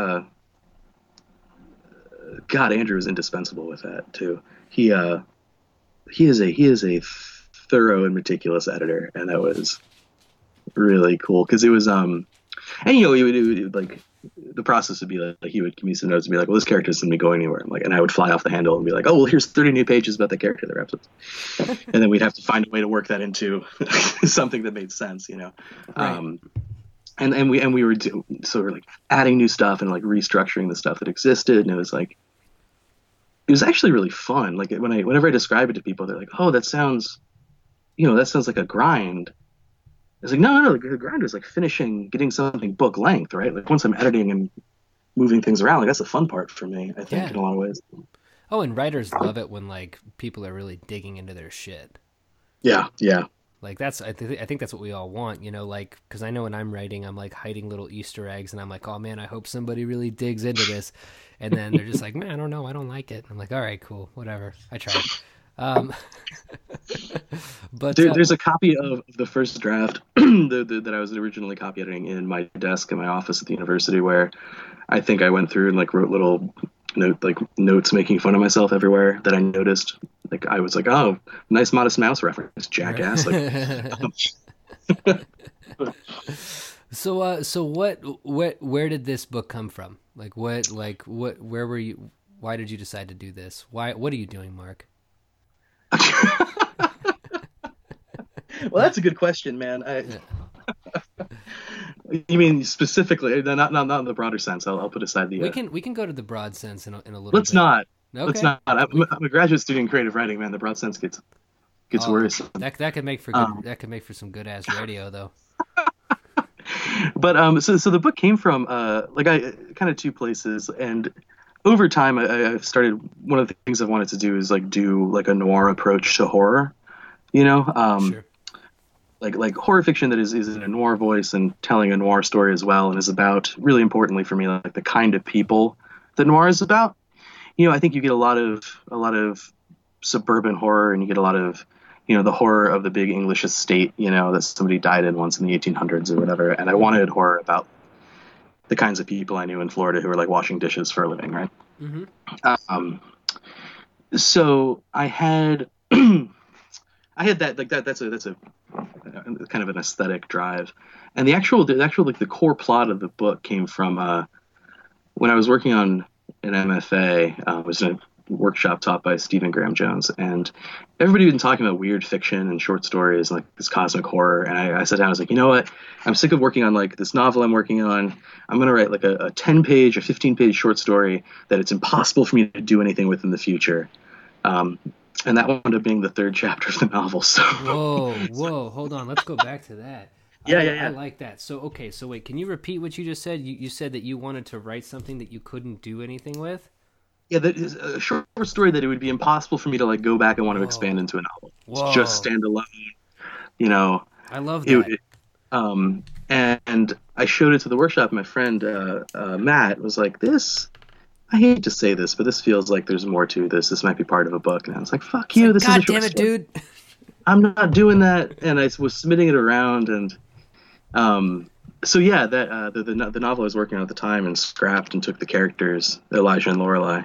God, Andrew was indispensable with that too. He is a thorough and meticulous editor, and that was really cool because it was and it would, like the process would be like he would give me some notes and be like, well, this character isn't gonna be going anywhere. I'm like, and I would fly off the handle and be like, oh well, here's 30 new pages about the character that wraps up, and then we'd have to find a way to work that into something that made sense. Right. um and we were so we're like adding new stuff and like restructuring the stuff that existed, and it was actually really fun. Like whenever I describe it to people, they're like, oh, that sounds like a grind. It's like, no, like, the grind is like getting something book length, right? Like once I'm editing and moving things around, like that's the fun part for me, I think, Yeah. in a lot of ways. Oh, and writers love it when like people are really digging into their shit. Yeah, yeah. Like that's I think that's what we all want, you know, like because I know when I'm writing, I'm like hiding little Easter eggs, and I'm like, oh man, I hope somebody really digs into this, and then they're just like, man, I don't know, I don't like it. I'm like, all right, cool, whatever, I tried. Um, but There's a copy of the first draft that I was originally copy editing in my desk in my office at the university, where I think I went through and like wrote little notes making fun of myself everywhere that I noticed. Like I was like, oh, nice Modest Mouse reference, jackass. So what where did this book come from? Like what where were you? Why did you decide to do this? What are you doing, Mark? Well, that's a good question, man. You mean specifically, not in the broader sense. I'll put aside the. We can go to the broad sense in a little. Let's bit. not. Okay. Let's not. I'm a graduate student in creative writing, man. The broad sense gets worse. That could make for good. That could make for some good ass radio, though. But so the book came from like I kind of two places, and over time I've started, one of the things I've wanted to do is like do like a noir approach to horror, you know. Sure. Like horror fiction that is in a noir voice and telling a noir story as well, and is about, really importantly for me, like the kind of people that noir is about. You know, I think you get a lot of suburban horror, and you get a lot of, you know, the horror of the big English estate, you know, that somebody died in once in the 1800s or whatever. And I wanted horror about the kinds of people I knew in Florida who were like washing dishes for a living, right? Mm-hmm. So I had that, like that's a kind of an aesthetic drive, and the actual like the core plot of the book came from when I was working on an MFA. I was in a workshop taught by Stephen Graham Jones, and everybody had been talking about weird fiction and short stories, like this cosmic horror. And I sat down, I was like, you know what? I'm sick of working on like this novel I'm working on. I'm going to write like a 10-page or 15-page short story that it's impossible for me to do anything with in the future. And that wound up being the third chapter of the novel. So whoa, hold on. Let's go back to that. Yeah. I like that. So, okay. So wait, can you repeat what you just said? You said that you wanted to write something that you couldn't do anything with? Yeah, that is a short story that it would be impossible for me to like go back and want to expand into a novel. It's just standalone, you know. I love that. And I showed it to the workshop. My friend Matt was like, "This, I hate to say this, but this feels like there's more to this. This might be part of a book." And I was like, "Fuck you! This is a short God damn it, story. dude! I'm not doing that." And I was submitting it around, and so yeah, that the novel I was working on at the time and scrapped and took the characters, Elijah and Lorelei,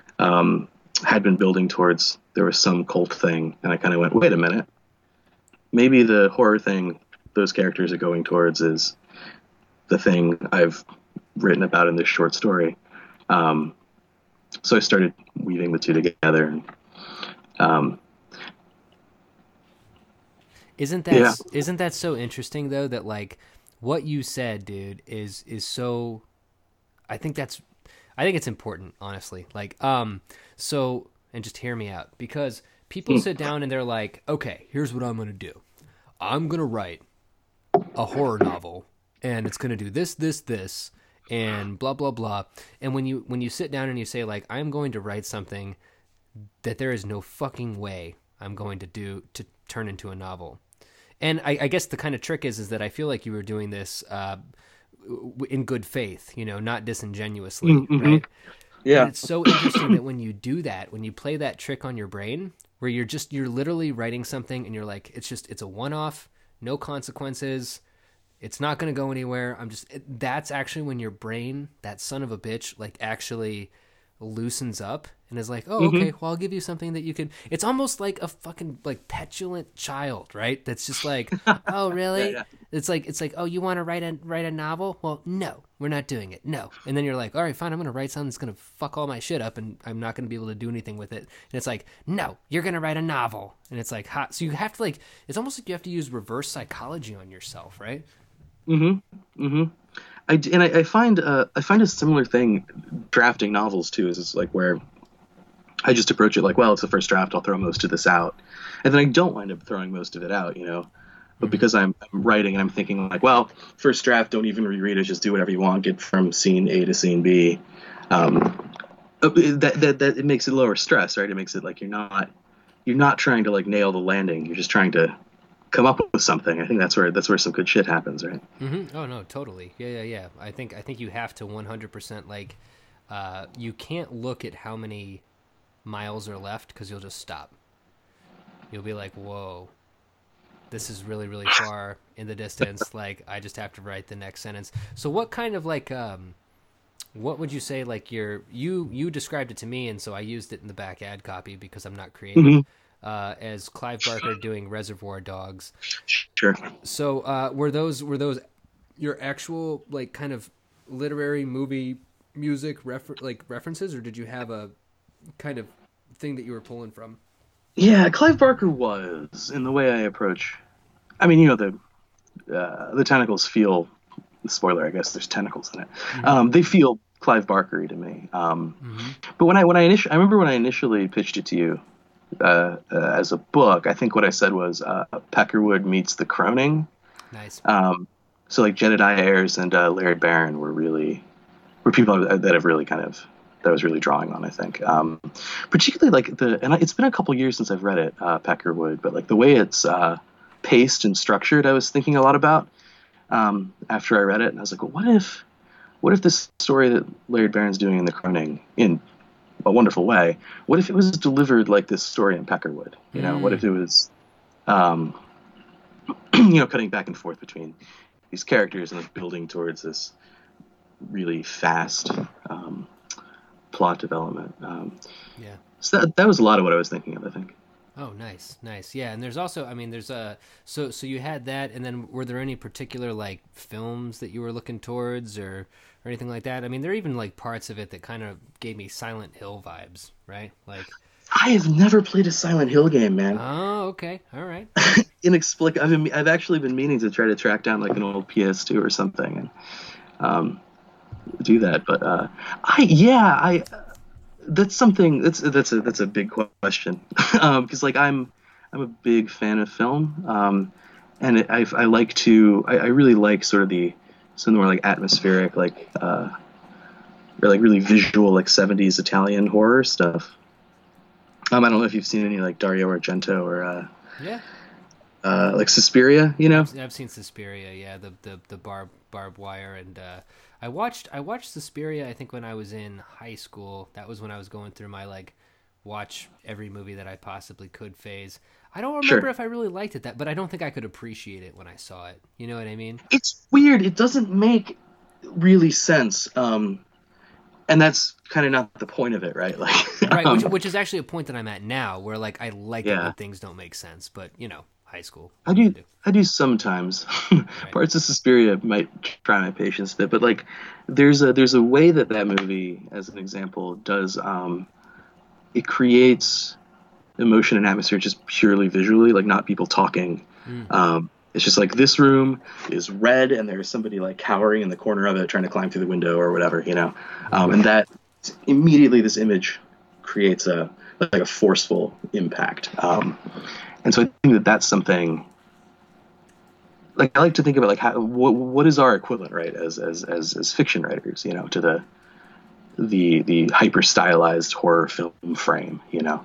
had been building towards, there was some cult thing, and I kind of went, wait a minute, maybe the horror thing those characters are going towards is the thing I've written about in this short story. So I started weaving the two together. Isn't that so interesting though, that like what you said, dude, is so, I think it's important, honestly. Like, so, and just hear me out, because people sit down and they're like, okay, here's what I'm going to do. I'm going to write a horror novel, and it's going to do this, and blah, blah, blah. And when you sit down and you say, like, I'm going to write something that there is no fucking way I'm going to turn into a novel. And I guess the kind of trick is that I feel like you were doing this in good faith, you know, not disingenuously, mm-hmm. right? Yeah. And it's so interesting that when you do that, when you play that trick on your brain, where you're literally writing something and you're like, it's a one-off, no consequences, it's not going to go anywhere. That's actually when your brain, that son of a bitch, like actually loosens up and is like, oh, okay, well, I'll give you something that you can. It's almost like a fucking like petulant child, right? That's just like, oh, really? Yeah. It's like, oh, you want to write a novel? Well, no, we're not doing it. No. And then you're like, all right, fine, I'm going to write something that's going to fuck all my shit up, and I'm not going to be able to do anything with it. And it's like, no, you're going to write a novel. And it's like, so you have to like, it's almost like you have to use reverse psychology on yourself, right? I find a similar thing drafting novels too. Is like where I just approach it like, well, it's the first draft, I'll throw most of this out, and then I don't wind up throwing most of it out, you know. But because I'm writing and I'm thinking like, well, first draft, don't even reread it, just do whatever you want, get from scene A to scene B. That it makes it lower stress, right? It makes it like you're not trying to like nail the landing. You're just trying to come up with something. I think that's where some good shit happens, right? Oh no, totally. Yeah. I think you have to 100% like, you can't look at how many miles are left because you'll just stop. You'll be like, whoa, this is really really far in the distance. Like I just have to write the next sentence. So what kind of like, what would you say like you described it to me, and so I used it in the back ad copy because I'm not creative. Hmm. As Clive Barker doing Reservoir Dogs. Sure. So were those your actual like kind of literary movie music references, or did you have a kind of thing that you were pulling from? Yeah, Clive Barker was in the way I approach. I mean, the tentacles feel. Spoiler, I guess there's tentacles in it. Mm-hmm. They feel Clive Barker to me. Mm-hmm. But I remember when I initially pitched it to you as a book. I think what I said was Peckerwood meets the Croning. Nice. So like Jedediah Ayers and Laird Barron were people that have really that I was really drawing on. I think particularly like it's been a couple years since I've read it, Peckerwood, but like the way it's paced and structured, I was thinking a lot about after I read it, and I was like, well, what if this story that Laird Barron's doing in the Croning in a wonderful way, what if it was delivered like this story in Peckerwood? What if it was cutting back and forth between these characters and like building towards this really fast plot development. Yeah. So that was a lot of what I was thinking of, I think. Oh, nice. Yeah, and there's also, I mean, there's so you had that, and then were there any particular like films that you were looking towards, or anything like that? I mean, there are even like parts of it that kind of gave me Silent Hill vibes, right? Like, I have never played a Silent Hill game, man. oh, okay, all right. Inexplicable. I've actually been meaning to try to track down like an old PS2 or something and do that, but I that's something that's a big question because like I'm a big fan of film, and I really like sort of some more like atmospheric or like really visual like 70s Italian horror stuff. I don't know if you've seen any like Dario Argento or Yeah, like Suspiria, I've seen Suspiria. Yeah, the barbed wire, and I watched Suspiria. I think when I was in high school. That was when I was going through my like watch every movie that I possibly could phase. I don't remember Sure. if I really liked it, but I don't think I could appreciate it when I saw it. You know what I mean? It's weird. It doesn't make really sense. And that's kind of not the point of it, right? Like, Right, which is actually a point that I'm at now, where like I like it yeah. when things don't make sense, but high school. I do. I do sometimes. Right. Parts of Suspiria might try my patience a bit, but like, there's a way that movie, as an example, does. It creates emotion and atmosphere just purely visually, like not people talking. It's just like this room is red, and there's somebody like cowering in the corner of it, trying to climb through the window or whatever, and that immediately this image creates a forceful impact. And so I think that's something. Like I like to think about like what is our equivalent, right, as fiction writers, to the hyper stylized horror film frame,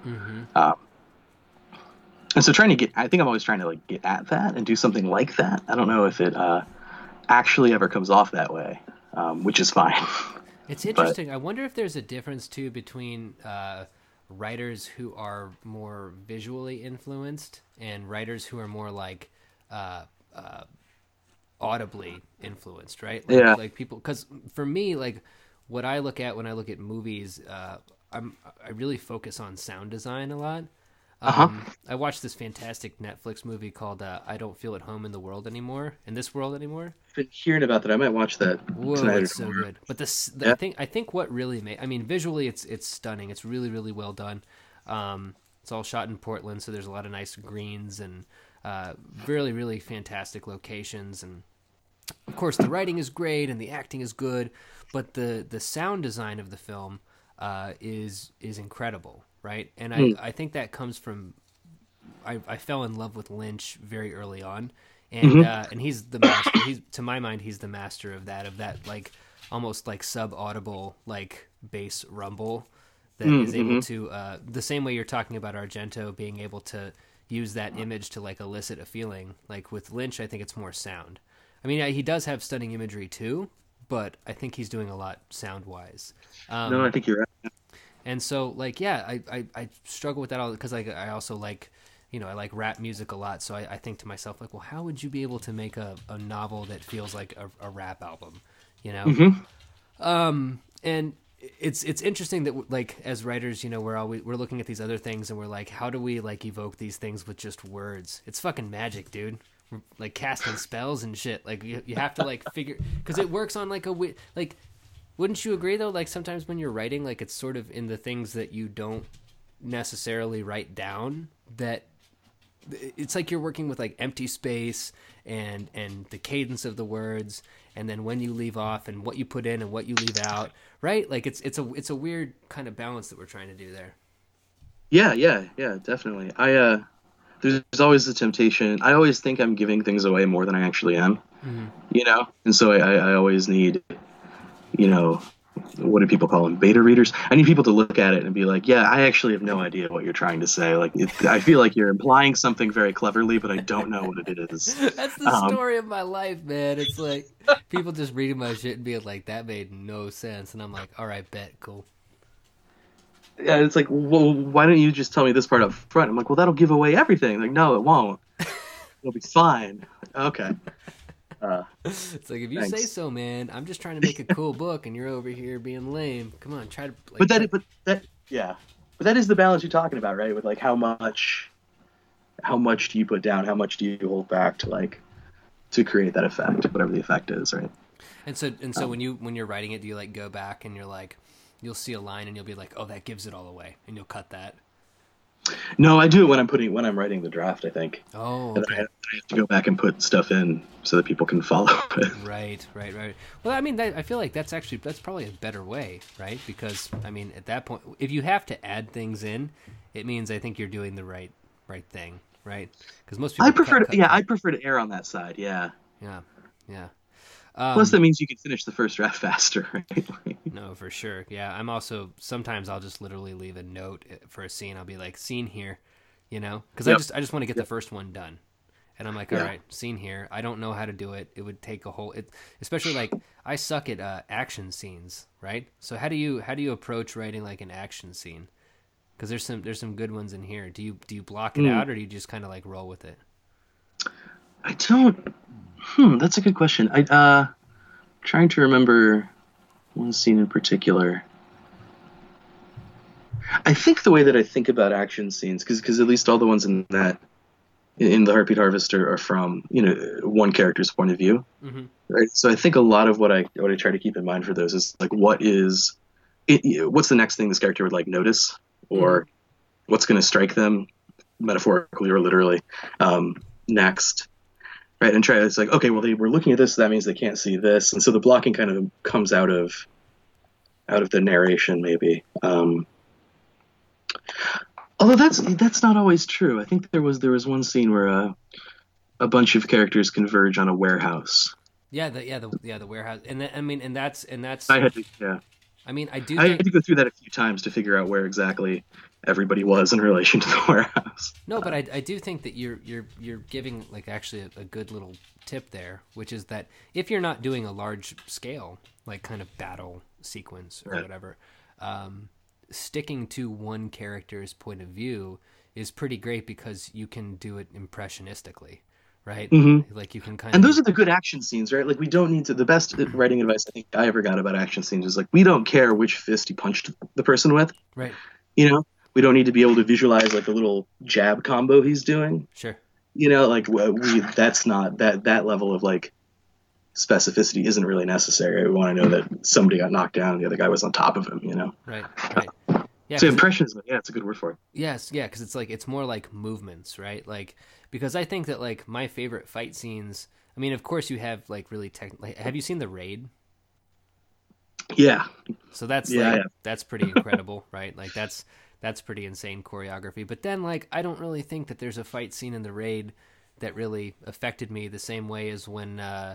and so I think I'm always trying to like get at that and do something like that. I don't know if it actually ever comes off that way, which is fine. It's interesting. I wonder if there's a difference too between writers who are more visually influenced and writers who are more like audibly influenced, right? Like, Yeah. like people, because for me, like what I look at when I look at movies, I really focus on sound design a lot. I watched this fantastic Netflix movie called "I Don't Feel at Home in this world anymore." I've been hearing about that. I might watch that Whoa, tonight or it's so tomorrow. good. But Yeah. I think what really made, I mean, visually it's stunning. It's really really well done. It's all shot in Portland, so there's a lot of nice greens and really really fantastic locations, and of course the writing is great and the acting is good, but the sound design of the film is incredible, right? And I think that comes from I fell in love with Lynch very early on, and he's the master. To my mind, he's the master of that like almost like sub-audible like bass rumble that is able to, the same way you're talking about Argento being able to use that image to like elicit a feeling. Like with Lynch, I think it's more sound. I mean, he does have stunning imagery too, but I think he's doing a lot sound wise. No, I think you're right. And so, like, yeah, I struggle with that all because I also like, you know, I like rap music a lot. So I think to myself, like, well, how would you be able to make a novel that feels like a rap album, you know? And it's interesting that like as writers, you know, we're looking at these other things and we're like, how do we like evoke these things with just words? It's fucking magic, dude. We're, like casting spells and shit. Like you have to like figure because it works on like like. Wouldn't you agree though? Like sometimes when you're writing, like it's sort of in the things that you don't necessarily write down that it's like you're working with like empty space and the cadence of the words, and then when you leave off and what you put in and what you leave out, right? Like it's a weird kind of balance that we're trying to do there. Yeah, definitely. There's always the temptation. I always think I'm giving things away more than I actually am, you know, and so I always need, you know, what do people call them? Beta readers. I need people to look at it and be like, yeah, I actually have no idea what you're trying to say. Like, I feel like you're implying something very cleverly, but I don't know what it is. That's the story of my life, man. It's like people just reading my shit and being like, that made no sense. And I'm like, all right, bet, cool. Yeah, it's like, well, why don't you just tell me this part up front? I'm like, well, that'll give away everything. Like, no, it won't. It'll be fine. Okay. It's like, if you thanks. say so, man. I'm just trying to make a cool book, and you're over here being lame. Come on, try to. Like, But that is the balance you're talking about, right? With like how much do you put down? How much do you hold back to create that effect, whatever the effect is, right? And so when you're writing it, do you like go back and you're like, you'll see a line and you'll be like, oh, that gives it all away, and you'll cut that. No, I do it when I'm writing the draft, I think. Oh, And okay. I have to go back and put stuff in so that people can follow it. Right. Well, I mean, I feel like that's probably a better way, right? Because I mean, at that point, if you have to add things in, it means I think you're doing the right thing, right? Because most people I prefer cut. I prefer to err on that side. Yeah. Yeah. Plus, that means you can finish the first draft faster, right? No, for sure. Yeah, I'm also sometimes I'll just literally leave a note for a scene. I'll be like, scene here, you know, because Yep. I just want to get the first one done, and I'm like, all Yeah. right, scene here. I don't know how to do it. It would take a whole. Especially like I suck at action scenes, right? So how do you approach writing like an action scene? Because there's some good ones in here. Do you block it out, or do you just kind of like roll with it? I don't. That's a good question. Trying to remember one scene in particular. I think the way that I think about action scenes, because at least all the ones in the Heartbeat Harvester are from, you know, one character's point of view, right? So I think a lot of what I try to keep in mind for those is like, what's the next thing this character would like notice, or what's going to strike them, metaphorically or literally, next. Right, and try. It's like, okay, well, they were looking at this, so that means they can't see this, and so the blocking kind of comes out of the narration, maybe. Although that's not always true. I think there was one scene where a bunch of characters converge on a warehouse. The warehouse, and that's. I had to, yeah. I mean, I had to go through that a few times to figure out where exactly everybody was in relation to the warehouse. No, but I do think that you're giving like actually a good little tip there, which is that if you're not doing a large scale like kind of battle sequence or whatever, sticking to one character's point of view is pretty great because you can do it impressionistically, right? Like you can and those are the good action scenes, right? Like we don't need to. The best writing advice I think I ever got about action scenes is like, we don't care which fist you punched the person with, right? You know. We don't need to be able to visualize like the little jab combo he's doing. Sure. You know, like that's not that level of like specificity isn't really necessary. We want to know that somebody got knocked down and the other guy was on top of him, you know? Right. Yeah. So impressionism, yeah, it's a good word for it. Yes. Yeah. Cause it's more like movements, right? Like, because I think that like my favorite fight scenes, I mean, of course you have like really have you seen The Raid? Yeah. So that's that's pretty incredible, right? Like that's pretty insane choreography. But then, like, I don't really think that there's a fight scene in The Raid that really affected me the same way as when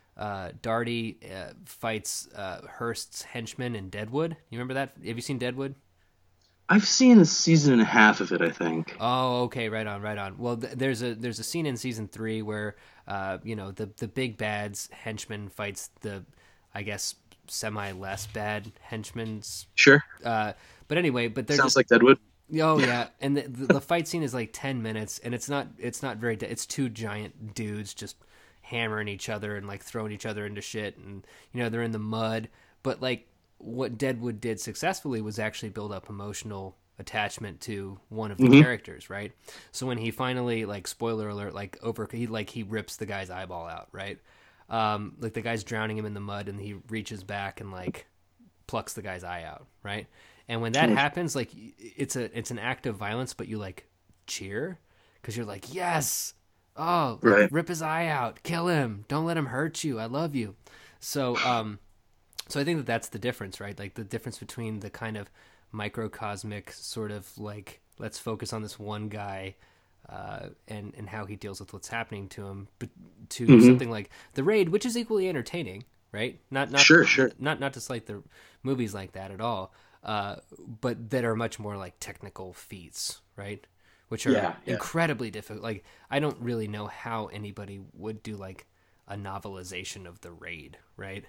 Darty fights Hearst's henchman in Deadwood. You remember that? Have you seen Deadwood? I've seen a season and a half of it, I think. Oh, okay, right on, right on. Well, there's a scene in season 3 where the big bad's henchman fights the, I guess, semi less bad henchman's. Sure. But anyway, but they're Sounds just like Deadwood. oh yeah, and the fight scene is like 10 minutes, and it's not very. It's two giant dudes just hammering each other and like throwing each other into shit, and they're in the mud. But like what Deadwood did successfully was actually build up emotional attachment to one of the characters, right? So when he finally, like, spoiler alert, he rips the guy's eyeball out, right? Like the guy's drowning him in the mud, and he reaches back and like plucks the guy's eye out, right? And when that happens, like it's an act of violence, but you like cheer because you're like, yes, oh, right. Rip his eye out, kill him, don't let him hurt you, I love you. So so I think that that's the difference, right? Like the difference between the kind of microcosmic sort of like, let's focus on this one guy and how he deals with what's happening to him, but to something like The Raid, which is equally entertaining, right? Not sure. Not to slight the movies like that at all, but that are much more like technical feats, right? Which are incredibly difficult. Like I don't really know how anybody would do like a novelization of The Raid, right?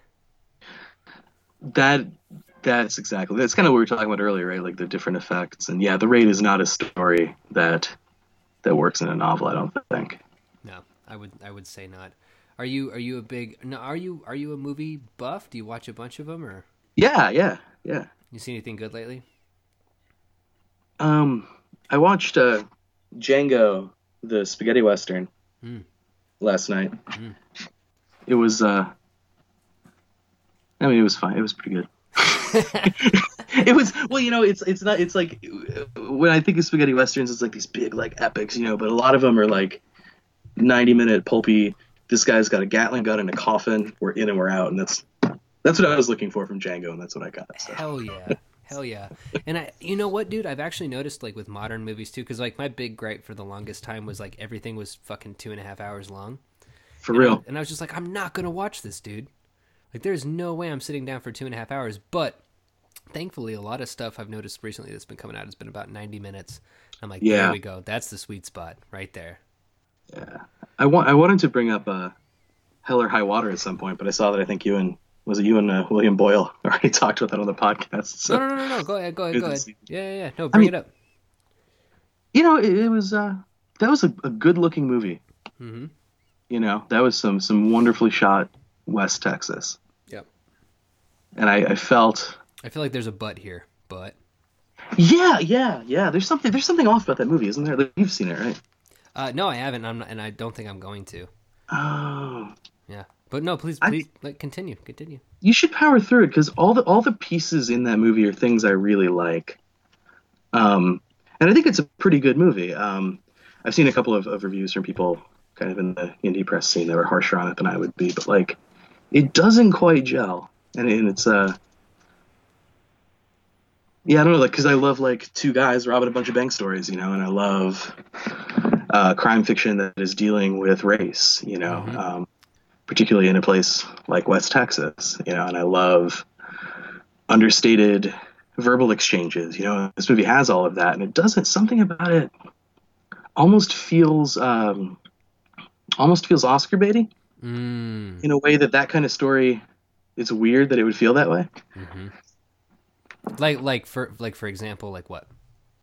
That's kind of what we were talking about earlier, right? Like the different effects, and The Raid is not a story that works in a novel, I don't think. No, I would say not. Are you a big? No, are you a movie buff? Do you watch a bunch of them, or? Yeah. You see anything good lately? I watched Django, the spaghetti western, last night. It was it was fine. It was pretty good. It was, well, it's not, it's like, when I think of spaghetti westerns, it's like these big, like, epics, but a lot of them are like 90-minute pulpy, this guy's got a Gatling gun and a coffin, we're in and we're out, and that's what I was looking for from Django, and that's what I got. So. Hell yeah. And you know what, dude, I've actually noticed, like, with modern movies too, because like my big gripe for the longest time was like everything was fucking 2.5 hours long. For real. And I was just like, I'm not gonna watch this, dude. Like, there's no way I'm sitting down for 2.5 hours. But thankfully, a lot of stuff I've noticed recently that's been coming out has been about 90 minutes. I'm like, there we go. That's the sweet spot right there. Yeah. I wanted to bring up Hell or High Water at some point, but I saw that I think you and William Boyle already talked about that on the podcast. So. No. Go ahead. Yeah. No, bring it up. It was that was a good looking movie. Mm-hmm. That was some wonderfully shot West Texas. Yep. And I feel like there's a but here, but. Yeah. There's something off about that movie, isn't there? Like, you've seen it, right? No, I haven't. And I don't think I'm going to. Oh. Yeah, but no, please, continue. You should power through it because all the pieces in that movie are things I really like. And I think it's a pretty good movie. I've seen a couple of reviews from people kind of in the indie press scene that were harsher on it than I would be, but like, it doesn't quite gel, and it's I don't know, like, because I love like two guys robbing a bunch of bank stories, and I love crime fiction that is dealing with race, particularly in a place like West Texas, and I love understated verbal exchanges. This movie has all of that, and it doesn't. Something about it almost feels Oscar baity. In a way that kind of story, it's weird that it would feel that way. Mm-hmm. Like for example, like what?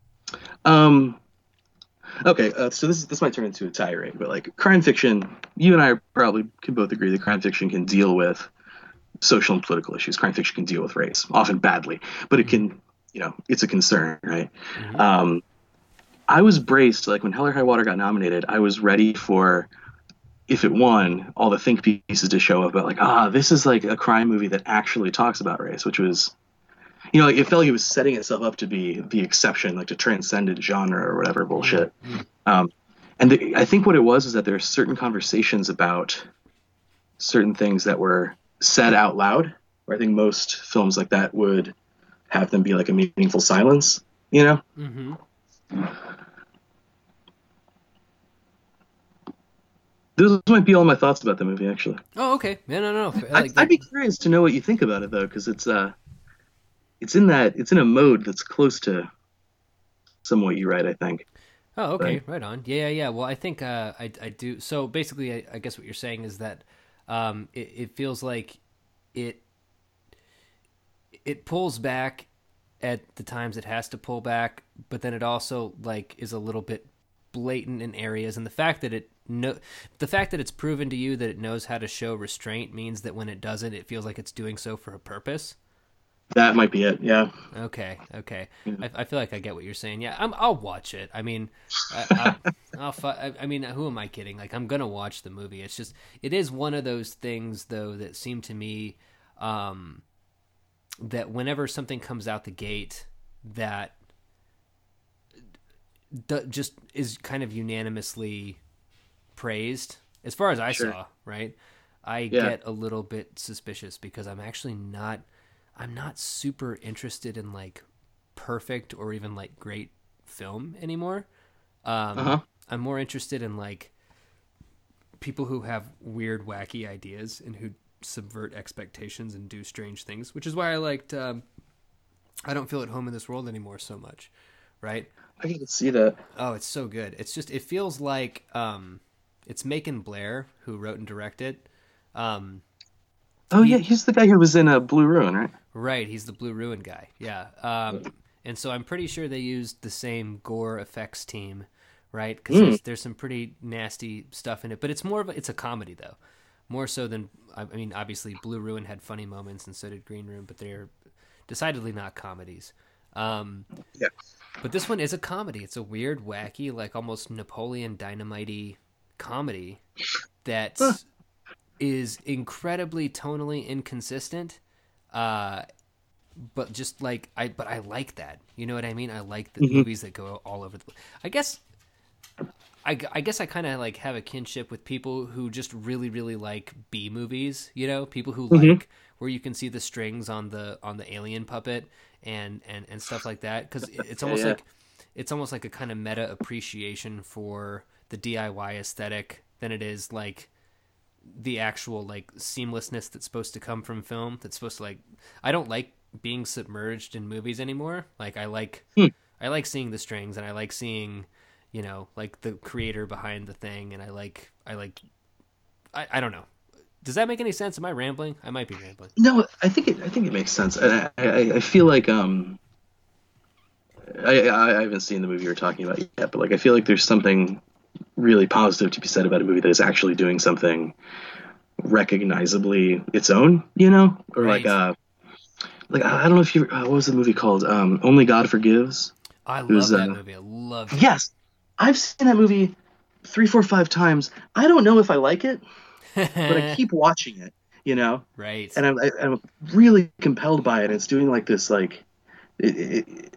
Okay, so this might turn into a tirade, but like crime fiction, you and I probably can both agree that crime fiction can deal with social and political issues. Crime fiction can deal with race, often badly, but it can, it's a concern, right? Mm-hmm. I was braced, like when Hell or High Water got nominated, I was ready for, if it won, all the think pieces to show up about like, this is like a crime movie that actually talks about race, which was, like it felt like it was setting itself up to be the exception, like to transcended genre or whatever bullshit. Mm-hmm. I think what it was is that there are certain conversations about certain things that were said out loud, where I think most films like that would have them be like a meaningful silence, Mm-hmm. Those might be all my thoughts about the movie, actually. Oh, okay. No, no, no. I'd be curious to know what you think about it though, because it's in a mode that's close to somewhat you right, I think. Oh, okay. But Right on. Yeah, yeah, yeah. Well, I think I do. So basically, I guess what you're saying is that it feels like it it pulls back at the times it has to pull back, but then it also like is a little bit blatant in areas, and the fact that it's proven to you that it knows how to show restraint means that when it doesn't, it feels like it's doing so for a purpose. that might be it. Yeah. Okay, okay. Yeah. I feel like I get what you're saying. Yeah, I'll watch it. I mean, I mean, who am I kidding? Like, I'm gonna watch the movie. It's just, it is one of those things, though, that seem to me, that whenever something comes out the gate, that just is kind of unanimously praised, as far as I Sure. saw. Right, I Yeah. get a little bit suspicious because I'm not super interested in like perfect or even like great film anymore. Uh-huh. I'm more interested in like people who have weird, wacky ideas and who subvert expectations and do strange things, which is why I liked I Don't Feel at Home in This World Anymore so much, right? I can see that. Oh, it's so good. It's just, it feels like it's Macon Blair who wrote and directed. Um, Oh yeah, he he's the guy who was in Blue Ruin, right? Right, he's the Blue Ruin guy. Yeah. And so I'm pretty sure they used the same gore effects team, right? Because Mm. there's some pretty nasty stuff in it, but it's a comedy though, more so than, I mean, obviously Blue Ruin had funny moments and so did Green Room, but they're decidedly not comedies. Um, Yeah. but this one is a comedy. It's a weird, wacky, like almost Napoleon Dynamite-y comedy that Huh. is incredibly tonally inconsistent. Uh, but just like but I like that. You know what I mean? I like the Hmm. movies that go all over the place. I guess I guess I kind of like have a kinship with people who just really really like B movies. You know, people who Hmm. like where you can see the strings on the alien puppet and stuff like that, because it's Yeah, almost yeah. like a kind of meta appreciation for the DIY aesthetic than it is like the actual like seamlessness that's supposed to come from film, that's supposed to like, I don't like being submerged in movies anymore. Like Hmm. I like seeing the strings, and I like seeing, you know, like the creator behind the thing, and I don't know. Does that make any sense? Am I rambling? I might be rambling. No, I think it makes sense. And I feel like I haven't seen the movie you're talking about yet, but like I feel like there's something really positive to be said about a movie that is actually doing something recognizably its own, you know, or Right. like I don't know if you what was the movie called? Only God Forgives. I It was love that movie. I loved yes, I've seen that movie three, four, five times. I don't know if I like it, but I it. keep watching it, you know, Right. and I'm really compelled by it. It's doing like this it, it,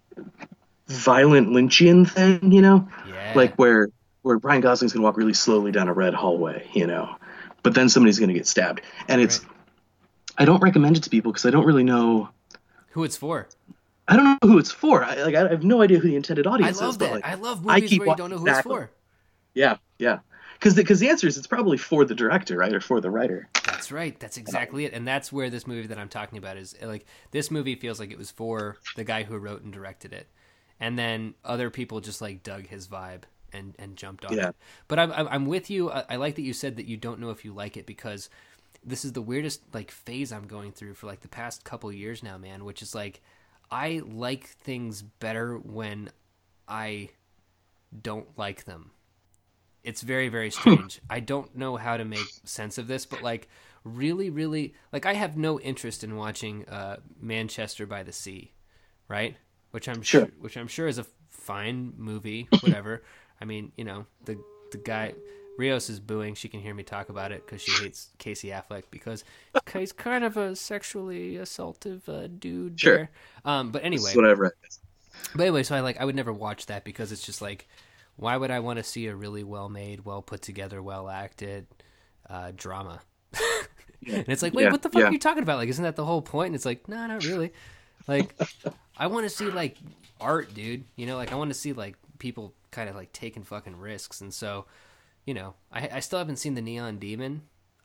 violent Lynchian thing, you know, Yeah. like where Ryan Gosling's gonna walk really slowly down a red hallway, you know, but then somebody's gonna get stabbed, and Right. I don't recommend it to people because I don't really know. Who it's for. I don't know who it's for. I have no idea who the intended I audience is, love but that. like I love I movies keep where you don't watching know who it's back. for. Yeah, yeah. Because the answer is it's probably for the director, right, or for the writer. That's right. That's exactly it. And that's where this movie that I'm talking about is like, this movie feels like it was for the guy who wrote and directed it. And then other people just like dug his vibe and jumped on Yeah. it. But I'm with you. I like that you said that you don't know if you like it, because this is the weirdest like phase I'm going through for like the past couple years now, man, which is like, I like things better when I don't like them. It's very very strange. I don't know how to make sense of this, but like really really like I have no interest in watching Manchester by the Sea, right? Sure. Which I'm sure is a fine movie, whatever. I mean, you know, the guy Rios is booing. She can hear me talk about it because she hates Casey Affleck because he's kind of a sexually assaultive dude Sure. there. But This anyway, is what I've read. so I would never watch that because it's just like, why would I want to see a really well made, well put together, well acted drama? Yeah. And it's like, wait, Yeah. what the fuck Yeah. are you talking about? Like, isn't that the whole point? And it's like, no, not really. Like, I want to see like art, dude. You know, like I want to see like people kind of like taking fucking risks. And so, I still haven't seen the Neon Demon.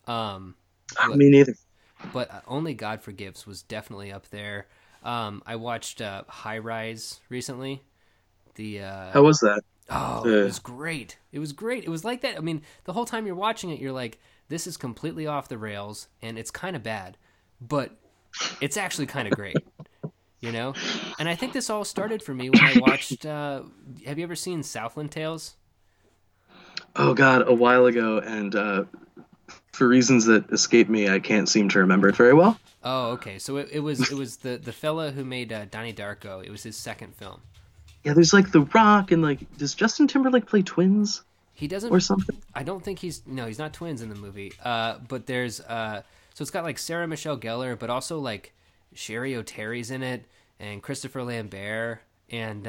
Me neither. But Only God Forgives was definitely up there. I watched High Rise recently. How was that? It was great. It was great. It was like that. I mean, the whole time you're watching it, you're like, this is completely off the rails, and it's kind of bad, but it's actually kind of great, And I think this all started for me when I watched. Have you ever seen Southland Tales? Oh God, a while ago, and for reasons that escape me, I can't seem to remember it very well. Oh, okay. So it was the fella who made Donnie Darko. It was his second film. Yeah, there's like The Rock, and like, does Justin Timberlake play twins? He doesn't, or something. I don't think he's not twins in the movie. But there's so it's got like Sarah Michelle Gellar, but also like Sherry O'Terry's in it, and Christopher Lambert, and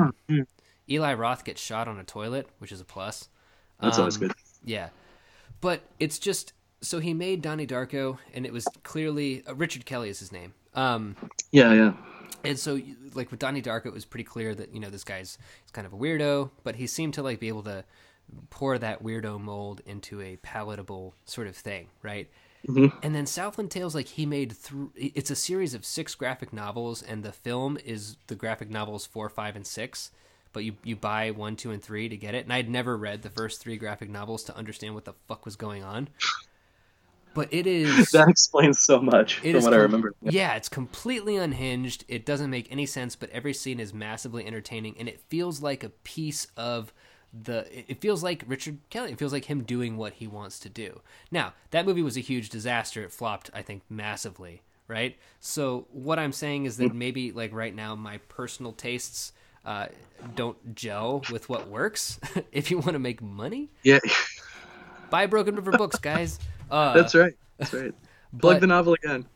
Eli Roth gets shot on a toilet, which is a plus. That's always good. Yeah, but it's just so he made Donnie Darko, and it was clearly Richard Kelly is his name. Yeah. And so, like with Donnie Darko, it was pretty clear that this guy's he's kind of a weirdo, but he seemed to like be able to pour that weirdo mold into a palatable sort of thing, right? Mm-hmm. And then Southland Tales, like he made it's a series of 6 graphic novels, and the film is the graphic novels 4, 5, and 6. But you buy 1, 2, and 3 to get it. And I'd never read the first 3 graphic novels to understand what the fuck was going on. But it is... That explains so much from what I remember. Yeah, it's completely unhinged. It doesn't make any sense, but every scene is massively entertaining, and it feels like a piece of it feels like Richard Kelly. It feels like him doing what he wants to do. Now, that movie was a huge disaster. It flopped, I think, massively, right? So what I'm saying is that maybe, like, right now, my personal tastes don't gel with what works. If you want to make money, yeah, buy Broken River books, guys. That's right. Plug the novel again.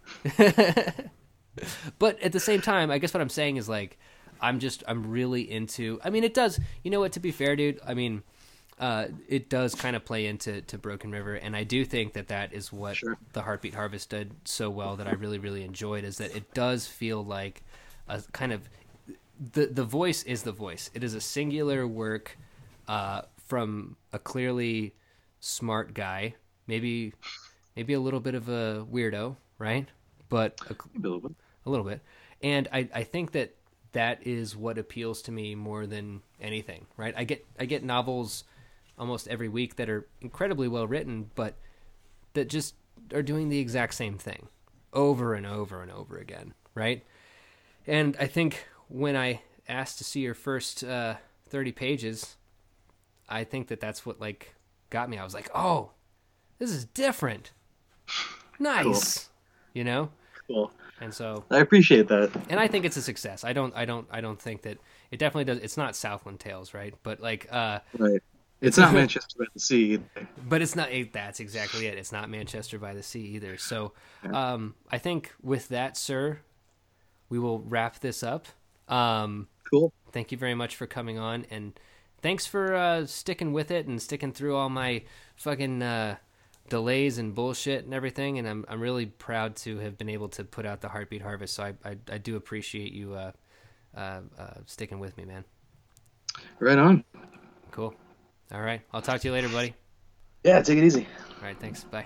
But at the same time, I guess what I'm saying is like, I'm really into. I mean, it does. You know what? To be fair, dude. I mean, it does kind of play into Broken River, and I do think that is what the Heartbeat Harvest did so well that I really, really enjoyed. Is that it does feel like a kind of the voice is the voice. It is a singular work from a clearly smart guy, maybe a little bit of a weirdo, right? But a little bit. And I think that is what appeals to me more than anything, right? I get novels almost every week that are incredibly well written, but that just are doing the exact same thing over and over and over again, right? And I think when I asked to see your first 30 pages, I think that's what like got me. I was like, oh, this is different. Nice. Cool. Cool. And so I appreciate that. And I think it's a success. I don't think that it definitely does. It's not Southland Tales, right? But like, right. It's not Manchester by the Sea either. But it's not. That's exactly it. It's not Manchester by the Sea either. So, I think with that, sir, we will wrap this up. Cool. Thank you very much for coming on, and thanks for sticking with it and sticking through all my fucking delays and bullshit and everything. And I'm really proud to have been able to put out the Heartbeat Harvest. So I do appreciate you sticking with me, man. Right on. Cool. All right. I'll talk to you later, buddy. Yeah, take it easy. All right. Thanks. Bye.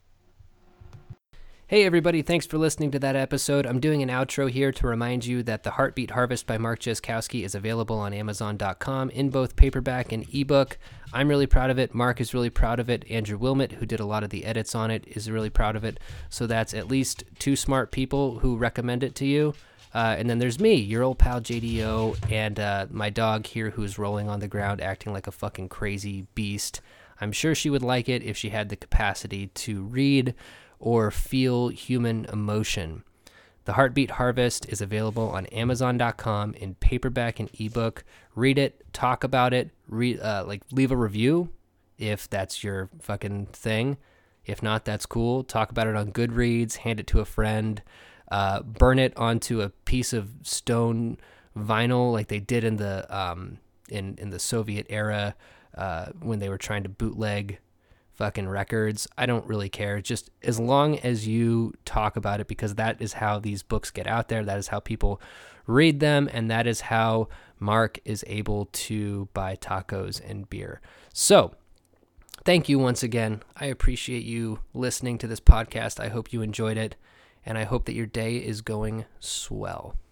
Hey everybody, thanks for listening to that episode. I'm doing an outro here to remind you that The Heartbeat Harvest by Mark Jaskowski is available on Amazon.com in both paperback and ebook. I'm really proud of it. Mark is really proud of it. Andrew Wilmot, who did a lot of the edits on it, is really proud of it. So that's at least 2 smart people who recommend it to you. And then there's me, your old pal JDO, and my dog here who's rolling on the ground acting like a fucking crazy beast. I'm sure she would like it if she had the capacity to read or feel human emotion. The Heartbeat Harvest is available on Amazon.com in paperback and ebook. Read it, talk about it, leave a review if that's your fucking thing. If not, that's cool. Talk about it on Goodreads, hand it to a friend, burn it onto a piece of stone vinyl like they did in the in the Soviet era when they were trying to bootleg fucking records. I don't really care. Just as long as you talk about it, because that is how these books get out there. That is how people read them. And that is how Mark is able to buy tacos and beer. So thank you once again. I appreciate you listening to this podcast. I hope you enjoyed it, and I hope that your day is going swell.